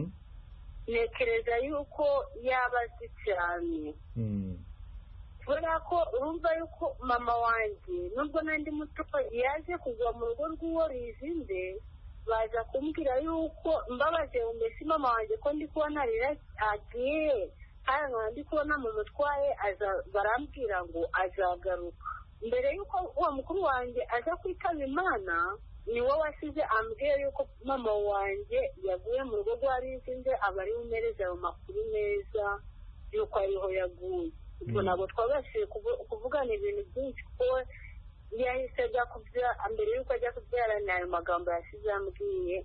nekereza yuko yabazi cyane, kubera ko urumva yuko mama wanjye nubwo nandi muto yaje kugwa mu rugo rw'uwo Rizinde, baza kumbwira yuko mbabaje mbese mama wanjye ko ndi kubona rira agiye, kandi ndi kubona mu mutwaye barambwira ngo azagaruka. Mbere yuko uwo mukuru wanjye aza kwitaba Imana, ni wowe wasize ambwiye yuko mama wanjye yaguye mu rugo rwa Rizinde, aba ari bumereze ayo makuru neza yuko ariho yaguye. Ubwo ntabwo twabashije kuvugana ibintu byinshi kuko yahise ajya kubyara, mbere yuko ajya kubyara ni ayo magambo yasize ambwiye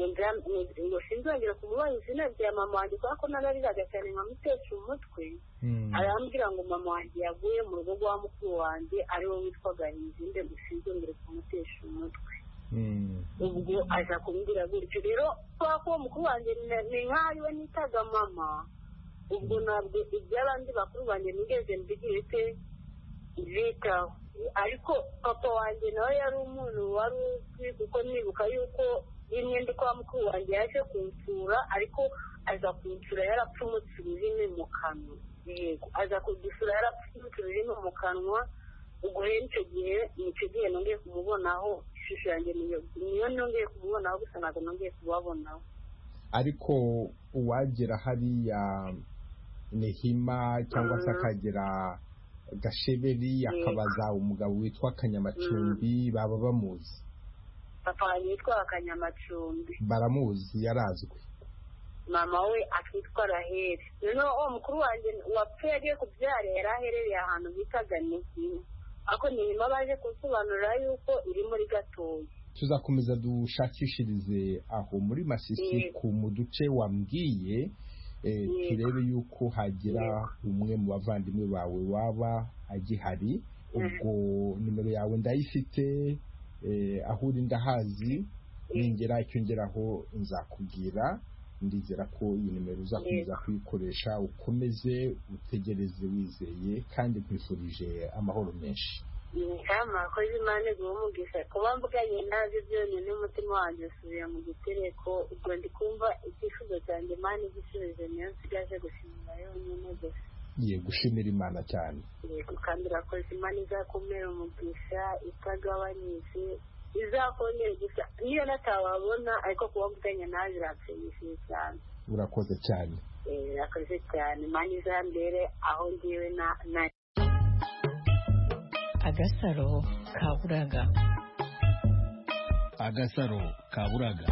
ngo sinzongera kumubaha izina rya mama wanjye kubera ko narariraga cyane nkamutesha umutwe. Arambwira ngo mama wanjye yaguye mu rugo rwa mukuru wanjye ariwe witwaga Rizinde, sinzongera kumutesha umutwe. Ubwo aza kumbwira gutyo rero kubera ko uwo mukuru wanjye ni nk'aho we nitaga mama, ubwo ntabwo iby'abandi bakuru banjye nigeze mbigirite bitaho. Ariko papa wanjye nawe yari umuntu wari uzwi, kuko nibuka yuko rimwe ndi kwa mukuru wanjye yaje kunsura, ariko aza kunsura yarapfumutse ururimi mu kanwa. Yego, aza kudusura yarapfumutse ururimi mu kanwa. Ubwo rero nicyo gihe nongeye kumubonaho, ishusho yanjye niyo nongeye kumubonaho, gusa ntabwo nongeye kubabonaho. Ariko uwagera hariya Nehima cyangwa se akagera Gasheberi akabaza umugabo witwa Kanyamacumbi, baba bamuzi? Papa yitwa Kanyamacumbi baramuzi, yarazwi. Mama we akitwa Raheli. Noneho uwo mukuru wanjye wapfuye agiye kubyara yari aherereye ahantu bitaga Nehima, ariko Nehima baje kunsobanurira yuko iri muri Gatoyi. Tuzakomeza dushakishirize aho muri Masisi mu duce wambwiye, turebe yuko hagira umwe mu bavandimwe bawe waba agihari. Ubwo nimero yawe ndayifite, aho uri ndahazi, ningera icyo ngeraho nzakubwira. Ndizera ko iyi nimero uzakomeza kuyikoresha, ukomeze utegereze wizeye, kandi nkwifurije amahoro menshi. Murakoze, Imana iguhe umugisha. Kuba mvuganye nawe byonyine umutima wanjye usubiye mu gitereko. Ubwo ndi kumva icyifuzo cyanjye Imana igisubize, niyo nsigaje gushimira yonyine gusa. Gushimira Imana cyane. Yego, kandi urakoze. Imana izakumera umugisha itagabanyije, izakongera gusa niyo natawabona, ariko kuba mvuganye nawe biranshimishije cyane. Urakoze cyane. Urakoze cyane. Imana izambere aho ngiwe na Agasaro Kaburaga. Agasaro Kaburaga.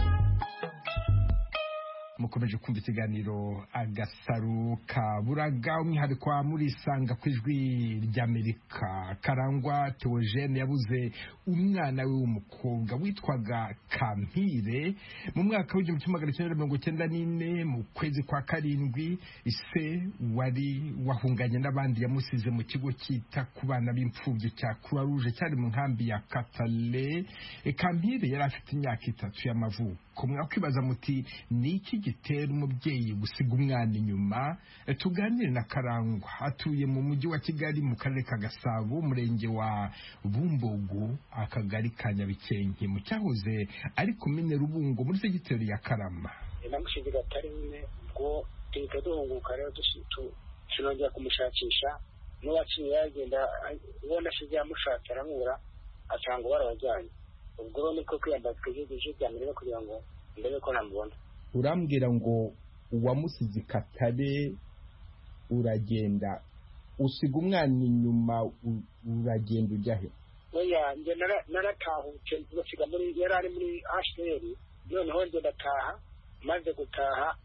Mukomeje kumva ikiganiro Agasaro Kaburaga, umwihariko wa Murisanga ku ijwi ry'Amerika. Karangwa Theogene yabuze umwana we w'umukobwa witwaga Kampire mu mwaka w'1994 mu kwezi kwa karindwi. Ise wari wahunganye n'abandi yamusize mu kigo cyita ku bana b'imfubyi cya Croix Rouge cyari mu nkambi ya Katale. Kampire yari afite imyaka 3 y'amavuko. Mwakwibaza muti ni iki gitera umubyeyi gusiga umwana inyuma? Tuganire na Karangwa, atuye mu mujyi wa Kigali mu karere ka Gasabo, umurenge wa Bumbogo, akagari ka Nyabikenke, mu cyahoze ari komine Rubungo muri segiteri ya Karama. Namushigira atari nyine ubwo tuhita duhunguka rero tunongera kumushakisha. N'uwaciye yagenda ubona ashize yamushatse aramubura, asanga barabajyanye. Ubwo niko kwiyambaza igihugu cy'Amerika kugira ngo ndebe ko namubona. Urambwira ngo wamusize Katare uragenda usiga umwana inyuma, uragenda ujya he? Oya, nge naratahutse basiga muri yari ari muri HCR, noneho nge ndataha, maze gutaha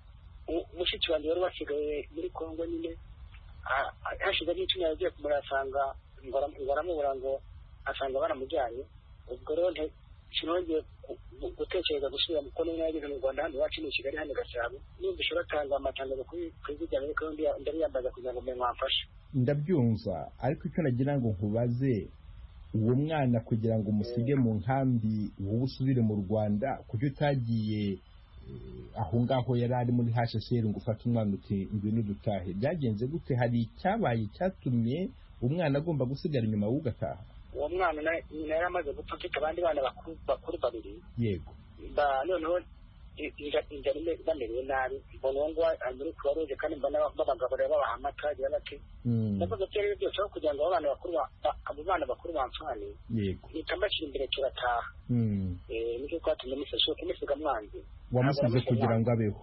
mushiki wanjye wari wasigaye muri Kongo nyine hashize n'icumi yagiye kumurasanga ngo aramubura ngo asanga baramujyanye. ubwo rero sinongeye gutekereza gusubira mu Kongo yageze mu Rwanda hano iwacu ni Kigali hano Gasabo nimba batanga amatangazo kuri zijyanye n'uko ndari yambaza kugira ngo mwe mwamfashe. Ndabyumva ariko icyo nagira ngo nkubaze uwo mwana kugira ngo umusige mu nkambi wowe usubire mu Rwanda kuko utagiye aho ngaho yari ari muri HCR ngo ufate umwana uti ngwino dutahe byagenze gute? Hari icyabaye cyatumye umwana agomba gusigara inyuma wugataha? Uwo mwana nyina yari amaze gupfa afite abandi bana bakuru babiri. Yego. Noneho injari bamerewe nabi mbona uwo nguwo ari muri Croix-Rouge kandi mbona babagaburira babaha amata agira bati ndavuga ko rero byose aho kugira ngo abo bana bakuru bamfane mpita mbashyira imbere turataha. nicyo twatumye musiga mwanzi wamusize kugira ngo abeho.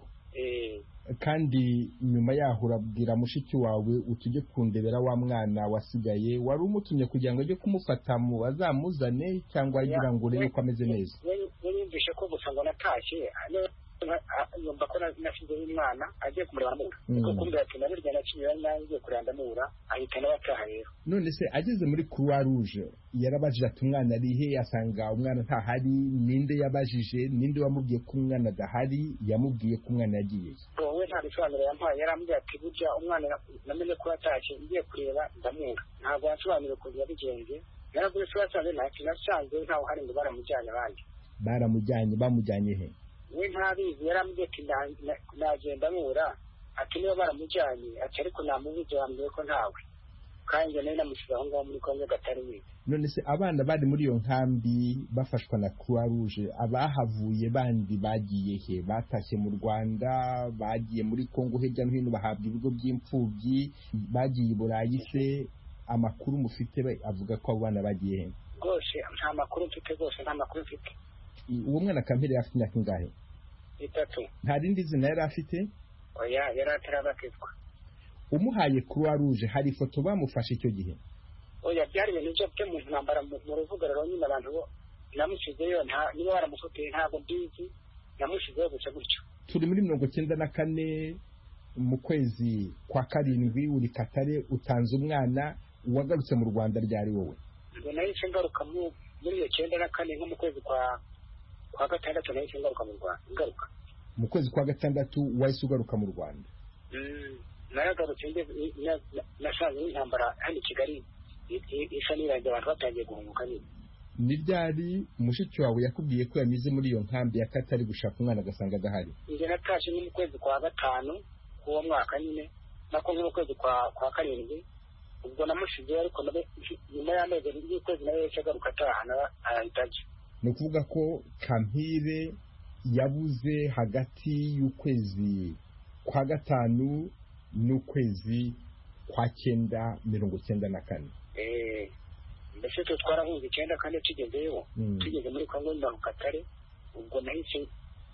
Kandi nyuma yaho urabwira mushiki wawe utujye kundebera wa mwana wasigaye wari umutumye kugira ngo ajye kumufata mu azamuzane cyangwa agira ngo urebe ko ameze neza? Yumvishe ko gusa ngo natashye yumva ko nasize umwana agiye kumureba amura kuko kumbwira ati nabirya naciye nangiye kurandamura ahita n'abataha rero. None se ageze muri Croix-Rouge yarabajije ati umwana ari he? Asanga umwana ntahari. Ninde yabajije? Ninde wamubwiye ko umwana adahari? Yamubwiye ko umwana yagiye. Wowe nta bisobanuro yampaye, yarambwiye ati burya umwana namenye ko yatashye ngiye kureba ndamura. Ntabwo yasobanuriye ukuntu yabigenze. Yaravuze ko yasanze nasanze ntawe uhari ngo baramujyanye abandi. Bamujyanye he? We ntabizi, yarambwiye ati nagenda mura ati niba baramujyanye ati ariko namubuze wambwiye ko ntawe kandi nari namusize aho ngaho muri Kongo gatari mwiza. None se abana bari muri iyo nkambi bafashwa na Croix-Rouge abahavuye bandi bagiye he? Batashye mu Rwanda, bagiye muri Kongo hirya no hino bahabwa ibigo by'imfubyi, bagiye i Burayi se? Amakuru mufite avuga ko abo bana bagiye he? Rwose nta makuru mfite, rwose nta makuru mfite. Uwo mwana Kampire yari afite imyaka ingahe? 3. Nta rindi zina yari afite? Oya, yari atarabatizwa. Umuhaye Croix-Rouge hari ifoto bamufashe icyo gihe? Oya, byari ibintu byo mu ntambara mu ruvuga rero nyine abantu bo namushizeyo niba baramufoteye ntabwo mbizi, namushizeyo gusa gutyo. Turi muri 94 mu kwezi kwa 7 uri Katare utanze umwana wagarutse mu Rwanda ryari wowe? Ngo nahise ngaruka muri iyo 94 nko mu kwezi kwa 6 nahise ngaruka mu Rwanda. Mu kwezi kwa 6 wahise ugaruka mu Rwanda? Naragarutse nasanze n'intambara hano i Kigali isa n'irangiye abantu batangiye guhunguka nyine. Ni ryari mushiki wawe yakubwiye ko yamize muri iyo nkambi ya Katari gushaka umwana agasanga adahari? Njye natashye mu kwezi kwa 5 uwo mwaka nyine nako mu kwezi kwa 7 ubwo namushize ariko nyuma y'amezi y'ukwezi nawe yashagaruka atahana arahitaje. Ni ukuvuga ko Kampire yabuze hagati y'ukwezi kwa 5 n'ukwezi kwa 94. Mbese twarahunze 94 tugezeyo tugeze muri Kongo mu Katare. Ubwo nahise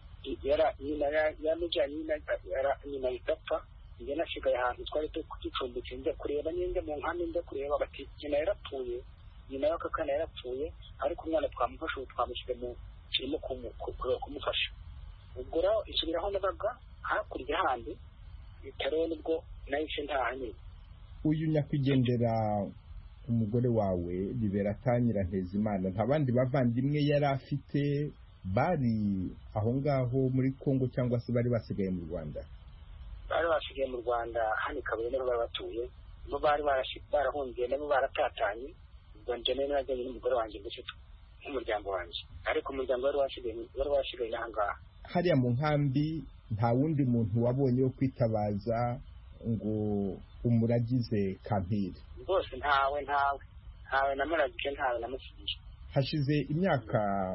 yamujyanye nyina itapfa njye nasigaye ahantu twari tugicumbitse njya kureba nyine mu nkambi njya kureba bati nyina yarapfuye, nyina y'akakana yarapfuye ariko umwana twamufashe ubu twamushyize mu kirimo kumufasha. Ubwo rero isubiraho nabaga hakurya handi bitaro nibwo nahise ntahanye. Uyu nyakwigendera umugore wawe Liberata Nyirantezimana nta bandi bavandimwe yari afite bari aho ngaho muri Kongo cyangwa se bari basigaye mu Rwanda? Bari basigaye mu Rwanda hano Kabuye niho bari batuye, bo bari barahungiye nabo baratatanye. Ubwo njye najyanye n'umugore wanjye ndetse n'umuryango wanjye, ariko umuryango wari wasigaye n'ahangaha. Hariya mu nkambi nta wundi muntu wabonye wo kwitabaza ngo umuragize Kampire? Bose ntawe namuragije, ntawe namusigiye. Hashize imyaka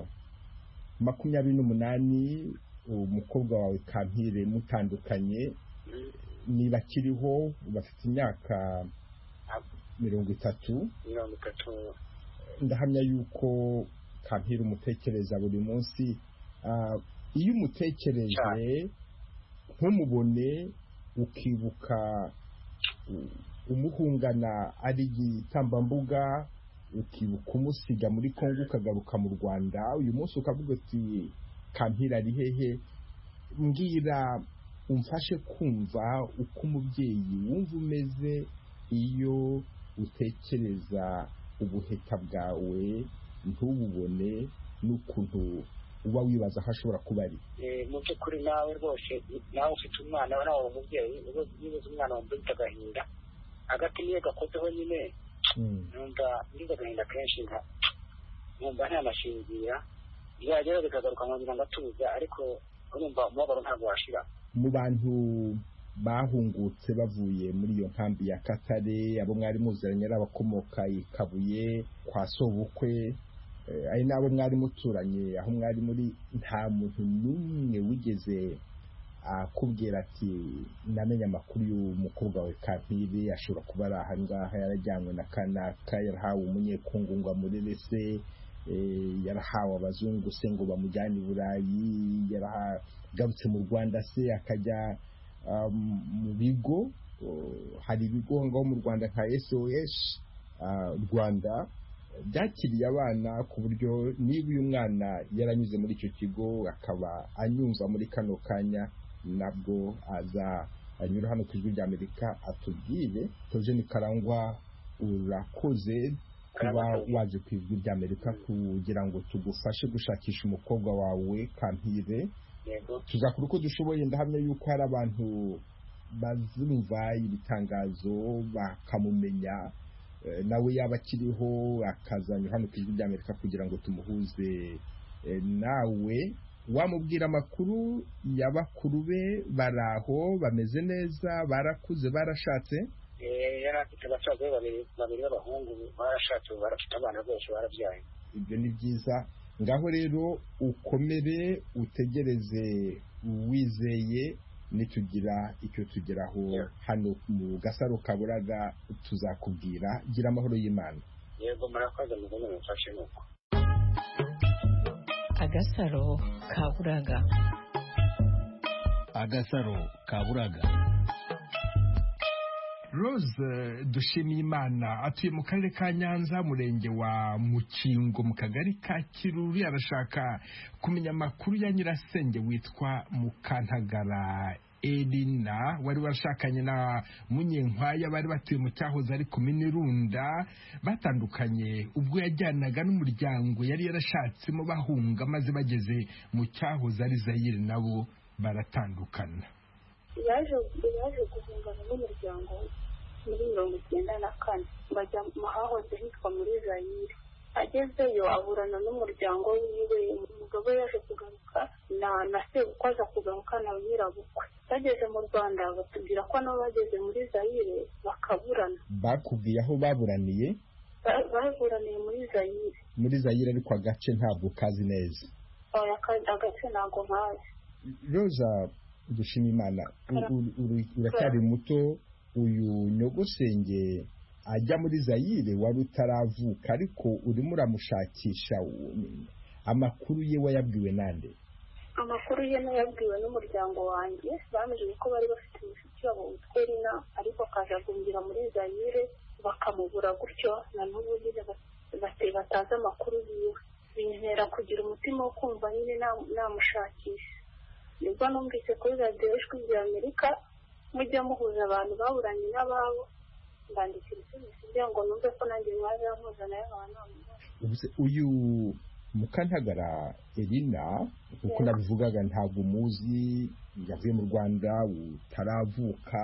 28 umukobwa wawe Kampire mutandukanye, niba kiriho bafite imyaka 30. Ndahamya yuko Kampire umutekereza buri munsi. Iyo umutekereje ntumubone ukibuka umuhungana ari igitambambuga, ukibuka umusiga muri Kongo ukagaruka mu Rwanda, uyu munsi ukavuga uti Kampire ari hehe? Mbwira umfashe kumva uko umubyeyi wumva umeze iyo utekereza ubuheta bwawe ntububone n'ukuntu uba wibaza aho ashobora kuba ari. Mu by'ukuri nawe rwose nawe ufite umwana nawe umubyeyi nibuze umwana wumva ufite agahinda hagati niyo gakozeho nyine numva ngize agahinda kenshi numva ntamashingira byagera bikagaruka nkagira ngo atuza ariko urumva umubabaro ntabwo washira. Mu bantu bahungutse bavuye muri iyo nkambi ya Katare abo mwari muziranye ari abakomoka i Kabuye kwa sobukwe ari nabo mwari muturanye aho mwari muri, nta muntu n'umwe wigeze akubwira ati namenye amakuru y'umukobwa wawe Kampire ashobora kuba ari aha ngaha yarajyanywe na kanaka, yarahawe umunyekungu ngo amurerese, yarahawe abazungu se ngo bamujyane i Burayi, yaragarutse mu Rwanda se akajya mu bigo, hari ibigo ngaho mu Rwanda nka SOS Rwanda byakiriye abana ku buryo niba uyu mwana yaranyuze muri icyo kigo akaba anyumva muri kano kanya nabwo aza anyura hano ku ijwi ry'Amerika atubwire. Theogene Karangwa urakoze kuba waje ku ijwi ry'Amerika kugira ngo tugufashe gushakisha umukobwa wawe Kampire. Tuzakora uko dushoboye, ndahamya yuko hari abantu bazumva ibitangazo bakamumenya nawe yaba akiriho akazanyura hano ku ijwi ry'Amerika kugira ngo tumuhuze nawe. Wamubwira amakuru y'abakuru be baraho bameze neza, barakuze, barashatse? Yari afite abasaza babiri b'abahungu barashatse, barafite abana bose barabyaye. Ibyo ni byiza. Ngaho rero ukomere utegereze wizeye, nitugira icyo tugeraho hano mu Gasaro Kaburaga tuzakubwira. Gira amahoro y'Imana. Yego murakoze mugone mufashe nuko. Agasaro Kaburaga. Agasaro Kaburaga. Rose Dushimiyimana atuye mu karere ka Nyanza, murenge wa Mukingo, mu kagari ka Kiruri. Arashaka kumenya amakuru ya nyirasenge witwa Mukantagara Elina wari warashakanye na Munyenkwaya, bari batuye mu cyahoze ari komini Runda. Batandukanye ubwo yajyanaga n'umuryango yari yarashatsemo bahunga, maze bageze mu cyahoze ari Zaire nabo baratandukana. yaje guhungana n'umuryango muri 1994 bajya mu hahoze hitwa muri Zaire. Agezeyo aburana n'umuryango wiwe, umugabo yaje kugaruka na sebukwe aza kugaruka na nyirabukwe. Bageze mu Rwanda batubwira ko nabo bageze muri Zaire bakaburana. Bakubwiye aho baburaniye? Baburaniye muri Zaire. Muri Zaire ariko agace ntabwo kazi neza. Agace ntabwo nkazi. Rosa Dushimiyimana, uracyari muto. Uyu nyogosenge ajya muri Zaire wari utaravuka, ariko urimo uramushakisha. Amakuru ye wayabwiwe nande? Amakuru ye nayabwiwe n'umuryango wanjye. Bamubwiye ko bari bafite umushyitsi wabo witwa Elina, ariko akaja gumbira muri Zaire bakamubura gutyo, na n'ubu nyine batazi amakuru yiwe. Bintera kugira umutima wo kumva nyine namushakisha. Nibwo numvise kuri radiyo ijwi ry'Amerika mujya muhuza abantu baburanye n'ababo, ndandikira isubizo kugira ngo numve ko nanjye mwaje mpuza nayo nkaba. Uyu Mukantagara Elina uko nabivugaga ntabwo umuzi, yavuye mu Rwanda utaravuka.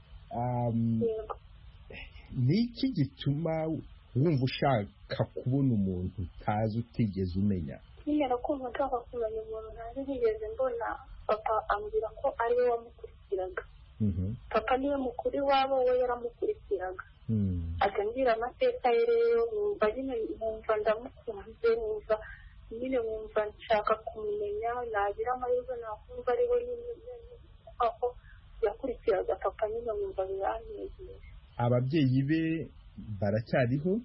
Ni iki gituma wumva ushaka kubona umuntu utazi utigeze umenya? Nyine kumva nshaka kumenya umuntu ntazi ntigeze mbona. Papa ambwira ko ari we wamukurikiraga. Papa niwe mukuru iwabo, we yaramukurikiraga. Akambwira amateka ye rero, numva nyine numva ndamukunze, numva nshaka kumenya, nagira amahirwe nakumva ari we nyine kuko yakurikiraga papa, nyine numva biranezeza. Ababyeyi be baracyariho?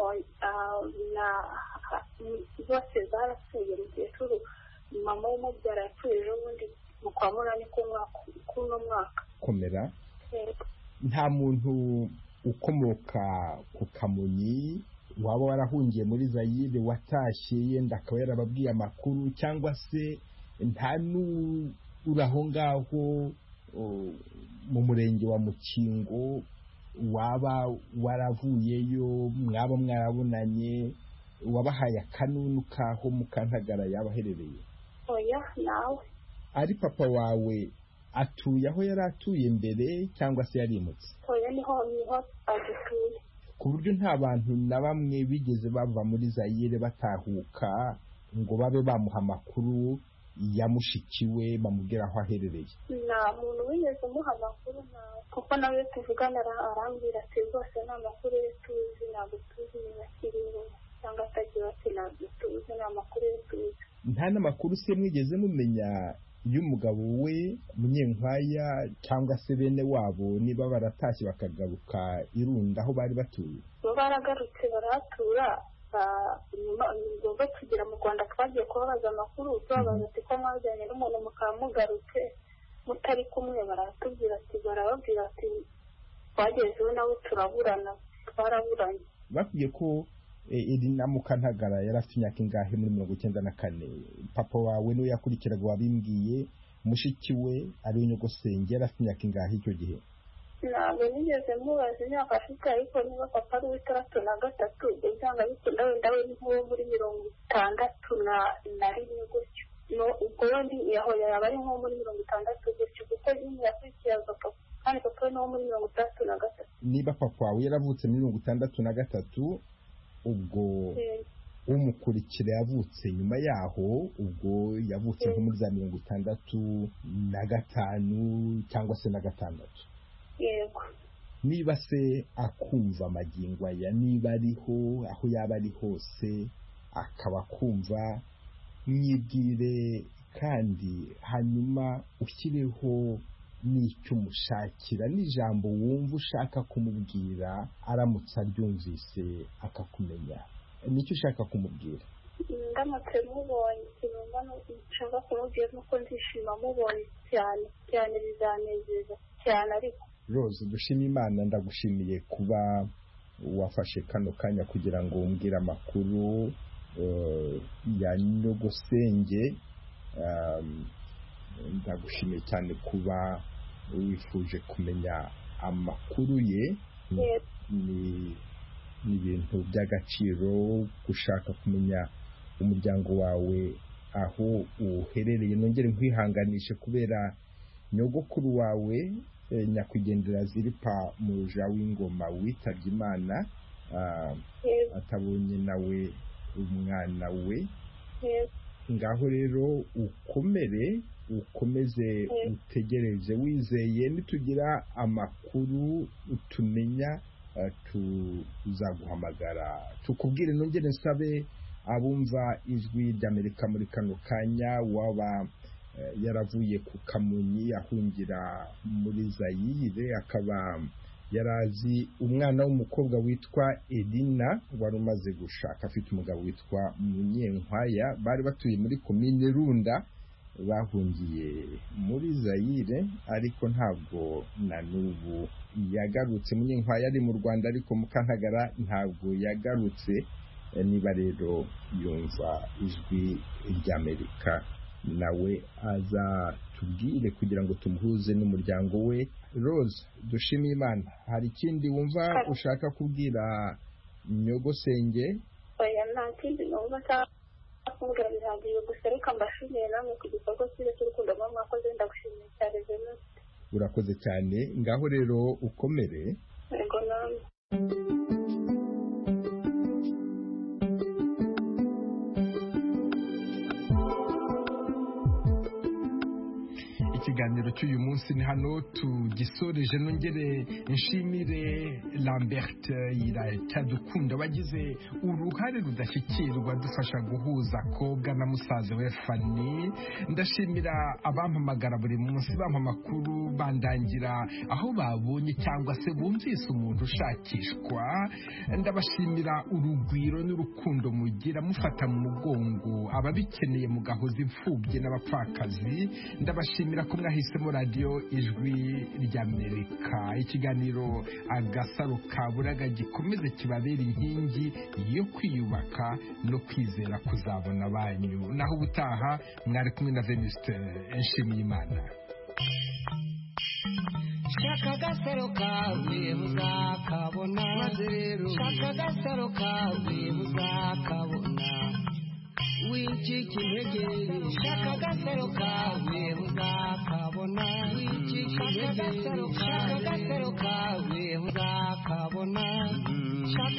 Bose barapfuye. Mukecuru mama w'umubyara yapfuye ejobundi mu kwa munani k'uno mwaka. Komera. Nta muntu ukomoka ku Kamonyi waba warahungiye muri Zaire watashye yenda akaba yarababwiye amakuru, cyangwa se nta n'uraho ngaho mu murenge wa Mukingo waba waravuyeyo mwaba mwarabonanye wabahaye akanunu kaho Mukantagara yabaherereye? Oya, nawe. Ari papa wawe atuye aho yari atuye mbere cyangwa se yarimutse? Oya, niho agituye. Ku buryo nta bantu na bamwe bigeze bava muri Zaire batahuka ngo babe bamuha amakuru ya mushikiwe bamubwira aho aherereye? Nta muntu wigeze umuha amakuru, kuko nawe tuvugana arambwira ati rwose nta makuru ye tuzi, ntabwo tuzi niba akiriho cyangwa atagira, ati ntabwo tuzi, nta makuru ye tuzi. Nta n'amakuru se mwigeze mumenya y'umugabo we Munyenkwaya cyangwa se bene wabo niba baratashye bakagaruka Irunda aho bari batuye? Bo baragarutse baratura, nyuma tugera mu Rwanda twagiye kubabaza amakuru, tubabaza ati ko mwajyanye n'umuntu mukaba mugarutse mutari kumwe, baratubwira ati, barababwira ati twagezeho nawe turaburana, twaraburanye. Bakubwiye ko Edina Mukantagara yari afite imyaka ingahe muri 1994? Papa wawe niwe yakurikiraga wabimbwiye, mushiki we ari Nyogosenge yari afite imyaka ingahe icyo gihe? Ntabwo nigeze mubaza imyaka afite, ariko niba papa ari uw'63 byanga bikunda wenda we nk'uwo muri 61 gutyo. Ubwo wenda yaho yaba ari nko muri 60 gutyo, kuko nyine yakurikiraga papa, kandi papa we ni uwo muri 63. Niba papa wawe yaravutse muri 63, ubwo umukurikira yavutse nyuma yaho, ubwo yavutse nko muri za 65 cyangwa se na 6. Yego. Niba se akumva amagingo aya, niba ariho aho yaba ari hose akaba kumva, mwibwire kandi hanyuma ushyireho n'icyo umushakira n'ijambo wumva ushaka kumubwira aramutse aryumvise akakumenya. Nicyo ushaka kumubwira? Ndamutse mubonye ikintu nshaka kumubwira nuko ndishima mubonye cyane cyane, bizanezeza cyane. Ariko Rose, dushima Imana, ndagushimiye kuba wafashe kano kanya kugira ngo umbwire amakuru ya Nyogosenge. Ndagushimiye cyane kuba wifuje kumenya amakuru ye. Ni ibintu by'agaciro gushaka kumenya umuryango wawe aho uherereye. Nongere nkwihanganishe kubera nyogokuru wawe nyakwigendera Ziripa Muruja w'Ingoma witabye Imana, atabonye nawe umwana we. Ngaho rero ukomeze utegereze wizeye, nitugira amakuru utumenya tuzaguhamagara tukubwire. Nongere nsabe abumva ijwi ry'Amerika muri kano kanya, waba yaravuye ku Kamonyi ahungira muri Zaire, akaba yarazi umwana w'umukobwa witwa Edina wari umaze gushaka afite umugabo witwa Munyenkwaya, bari batuye muri komine Runda, bahungiye muri Zaire, ariko ntabwo na n'ubu yagarutse. Munyenkwaya ari mu Rwanda, ariko Mukantagara ntabwo yagarutse. Niba rero yumva ijwi ry'Amerika, nawe azatubwire kugira ngo tumuhuze n'umuryango we. Rose, dushimiye Imana. Hari ikindi wumva ushaka kubwira Nyogosenge? Oya, nta kindi numva nshaka kumubwira, bihagije gusa. Reka mbashimiye namwe ku gikorwa cyiza cy'urukundo mwakoze, ndagushimiye cyane. Urakoze cyane. Ngaho rero ukomere. Yego namwe. Ikiganiro cy'uyu munsi ni hano tugisoreje. Nongere nshimire Lambert Iracyadukunda wagize uruhare rudashyikirwa dufasha guhuza Kobwa na musaza we Fanny. Ndashimira abampamagara buri munsi bampa amakuru bandangira aho babonye cyangwa se bumvise umuntu ushakishwa. Ndabashimira urugwiro n'urukundo mugira mufata mu mugongo ababikeneye mugahoza imfubyi n'abapfakazi. Ndabashimira ko mwahisemo radiyo ijwi ry'Amerika. Ikiganiro Agasaro Kaburaga gikomeze kibabera inkingi yo kwiyubaka no kwizera kuzabona banyu. Naho ubutaha mwari kumwe na Venuste Nshimiyimana. shaka agasaro kawe uzakabona maze rero shaka agasaro kawe uzakabona wicika intege shaka agasaro kawe uzakabona wicika intege shaka agasaro kawe uzakabona